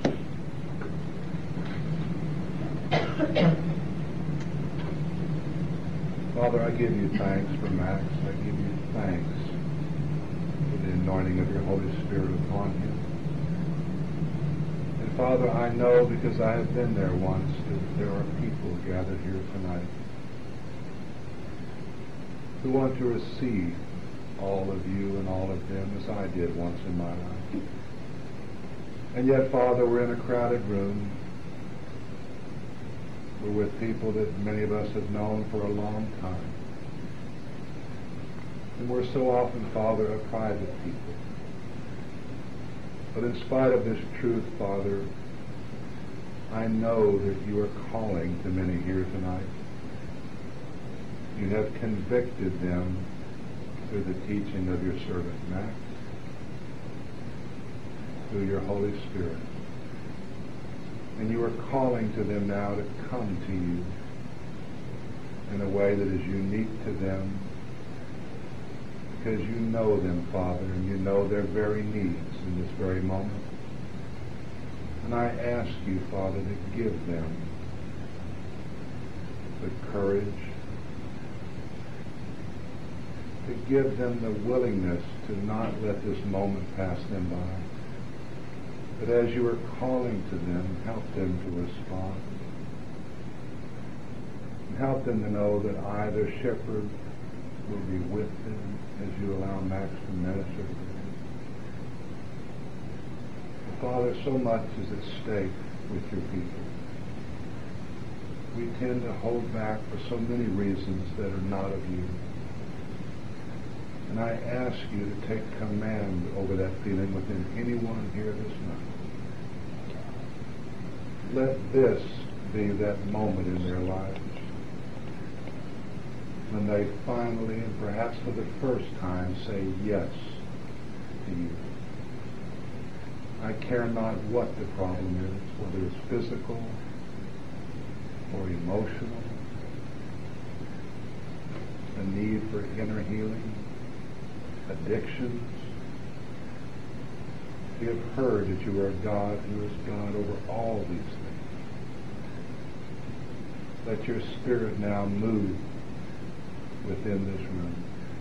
Father, I give you thanks for Max. I give you thanks for the anointing of your Holy Spirit upon him. And Father, I know, because I have been there once, that there are people gathered here tonight who want to receive all of you and all of them as I did once in my life. And yet, Father, we're in a crowded room. We're with people that many of us have known for a long time. And we're so often, Father, a private people. But in spite of this truth, Father, I know that you are calling to many here tonight. You have convicted them through the teaching of your servant Max, through your Holy Spirit. And you are calling to them now to come to you in a way that is unique to them, because you know them, Father, and you know their very needs in this very moment. And I ask you, Father, to give them the courage, to give them the willingness to not let this moment pass them by. But as you are calling to them, help them to respond. And help them to know that I, their shepherd, will be with them as you allow Max to minister to them. Father, so much is at stake with your people. We tend to hold back for so many reasons that are not of you. And I ask you to take command over that feeling within anyone here this night. Let this be that moment in their lives when they finally, and perhaps for the first time, say yes to you. I care not what the problem is, whether it's physical, or emotional, a need for inner healing, addictions. We have heard that you are a God who is God over all these things. Let your Spirit now move within this room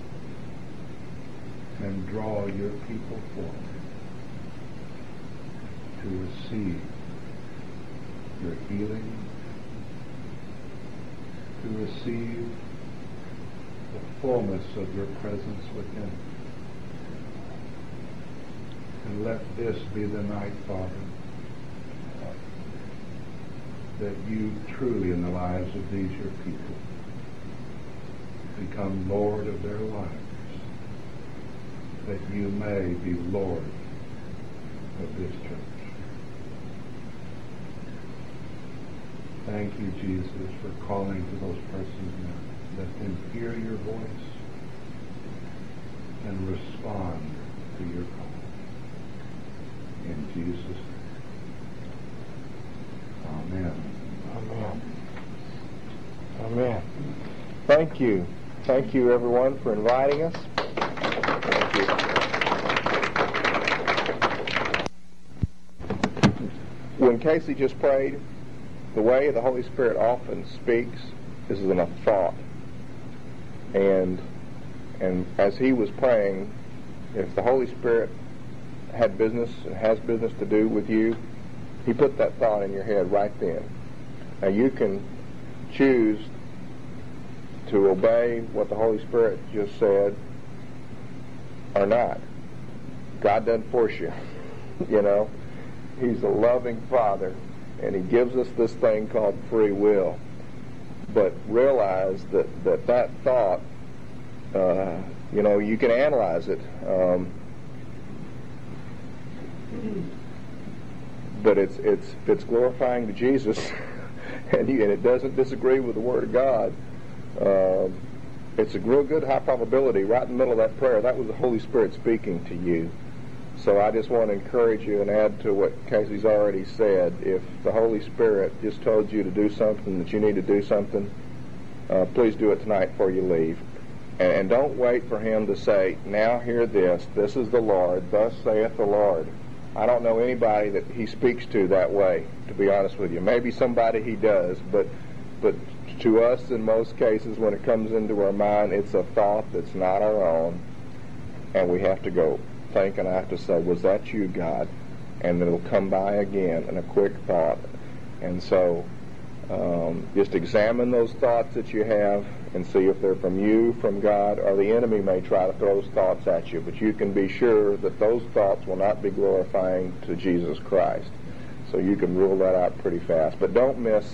and draw your people forward to receive your healing, to receive the fullness of your presence within. And let this be the night, Father, that you truly in the lives of these your people become Lord of their lives, that you may be Lord of this church. Thank you, Jesus, for calling to those persons now. Let them hear your voice and respond to your call. In Jesus' name. Amen. Amen. Amen. Thank you. Thank you, everyone, for inviting us. Thank you. When Casey just prayed, the way the Holy Spirit often speaks is in a thought. And as he was praying, if the Holy Spirit had business and has business to do with you, he put that thought in your head right then. Now you can choose to obey what the Holy Spirit just said or not. God doesn't force you. You know, he's a loving Father, and he gives us this thing called free will. But realize that thought, you can analyze it. But it's glorifying to Jesus, and it doesn't disagree with the Word of God. It's a real good high probability right in the middle of that prayer. That was the Holy Spirit speaking to you. So I just want to encourage you and add to what Casey's already said. If the Holy Spirit just told you to do something, that you need to do something, please do it tonight before you leave. And don't wait for him to say, now hear this. This is the Lord. Thus saith the Lord. I don't know anybody that he speaks to that way, to be honest with you. Maybe somebody he does, but to us in most cases when it comes into our mind, it's a thought that's not our own, and we have to go think, and I have to say, was that you, God? And it'll come by again in a quick thought. And so just examine those thoughts that you have and see if they're from you, from God, or the enemy may try to throw those thoughts at you. But you can be sure that those thoughts will not be glorifying to Jesus Christ. So you can rule that out pretty fast. But don't miss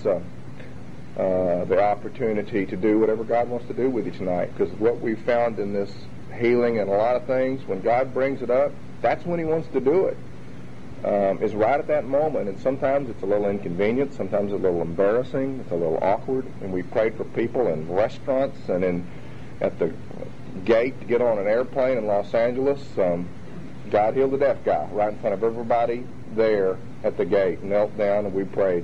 the opportunity to do whatever God wants to do with you tonight, because what we've found in this healing and a lot of things, when God brings it up, that's when he wants to do it. Is right at that moment, and sometimes it's a little inconvenient, sometimes it's a little embarrassing, it's a little awkward. And we prayed for people in restaurants and at the gate to get on an airplane in Los Angeles. God healed the deaf guy right in front of everybody there at the gate, knelt down, and we prayed.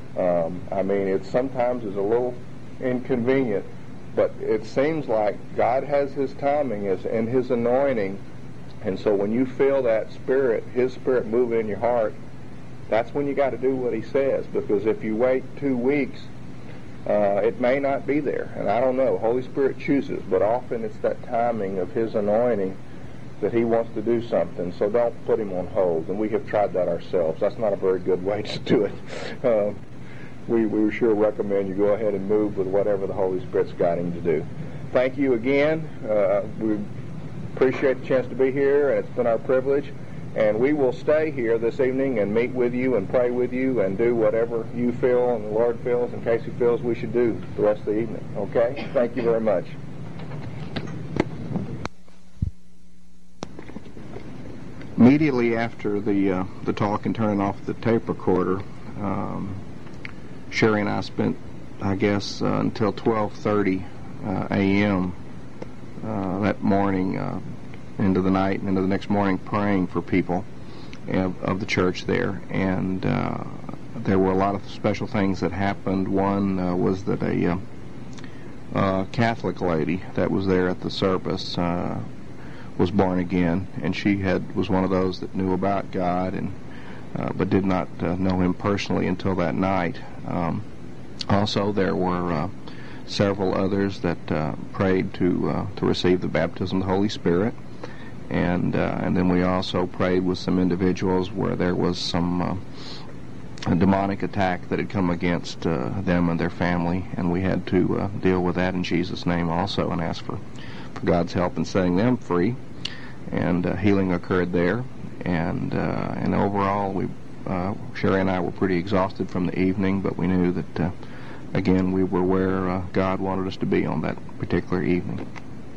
It sometimes is a little inconvenient, but it seems like God has his timing and his anointing. And so when you feel that Spirit, his Spirit moving in your heart, that's when you got to do what he says. Because if you wait 2 weeks, it may not be there. And I don't know. Holy Spirit chooses. But often it's that timing of his anointing that he wants to do something. So don't put him on hold. And we have tried that ourselves. That's not a very good way to do it. We sure recommend you go ahead and move with whatever the Holy Spirit's guiding you to do. Thank you again. We appreciate the chance to be here, and it's been our privilege. And we will stay here this evening and meet with you and pray with you and do whatever you feel and the Lord feels and Casey feels we should do the rest of the evening. Okay? Thank you very much. Immediately after the talk and turning off the tape recorder, Sherry and I spent, until 12:30 a.m. That morning, into the night and into the next morning, praying for people of the church there. And there were a lot of special things that happened. One was that a Catholic lady that was there at the service was born again, and she was one of those that knew about God, and but did not know Him personally until that night. Also, there were several others that prayed to receive the baptism of the Holy Spirit, and then we also prayed with some individuals where there was some a demonic attack that had come against them and their family, and we had to deal with that in Jesus' name also, and ask for God's help in setting them free. And healing occurred there, and overall, Sherry and I were pretty exhausted from the evening, but we knew that again we were where God wanted us to be on that particular evening.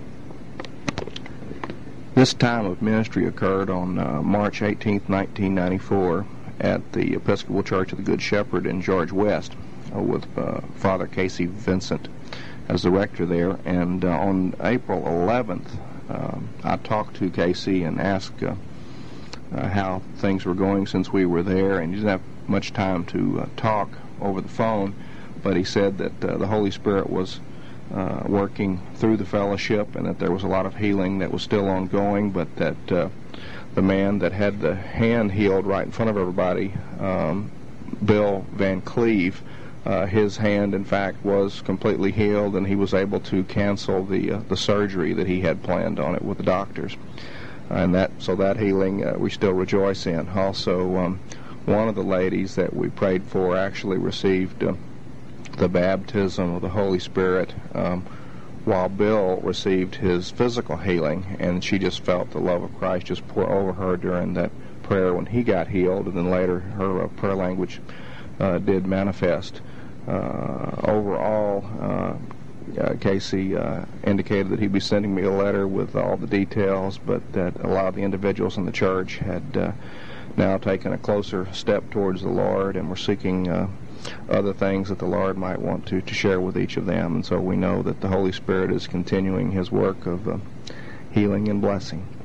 This time of ministry occurred on March 18th, 1994, at the Episcopal Church of the Good Shepherd in George West, with Father Casey Vincent as the rector there. And on April 11th, I talked to Casey and asked how things were going since we were there, and he didn't have much time to talk over the phone, but he said that the Holy Spirit was working through the fellowship, and that there was a lot of healing that was still ongoing, but that the man that had the hand healed right in front of everybody, Bill Van Cleve, his hand, in fact, was completely healed, and he was able to cancel the surgery that he had planned on it with the doctors. And that healing we still rejoice in. Also, one of the ladies that we prayed for actually received the baptism of the Holy Spirit while Bill received his physical healing, and she just felt the love of Christ just pour over her during that prayer when he got healed, and then later her prayer language did manifest. Overall, Casey indicated that he'd be sending me a letter with all the details, but that a lot of the individuals in the church had now taken a closer step towards the Lord and were seeking other things that the Lord might want to share with each of them. And so we know that the Holy Spirit is continuing His work of healing and blessing.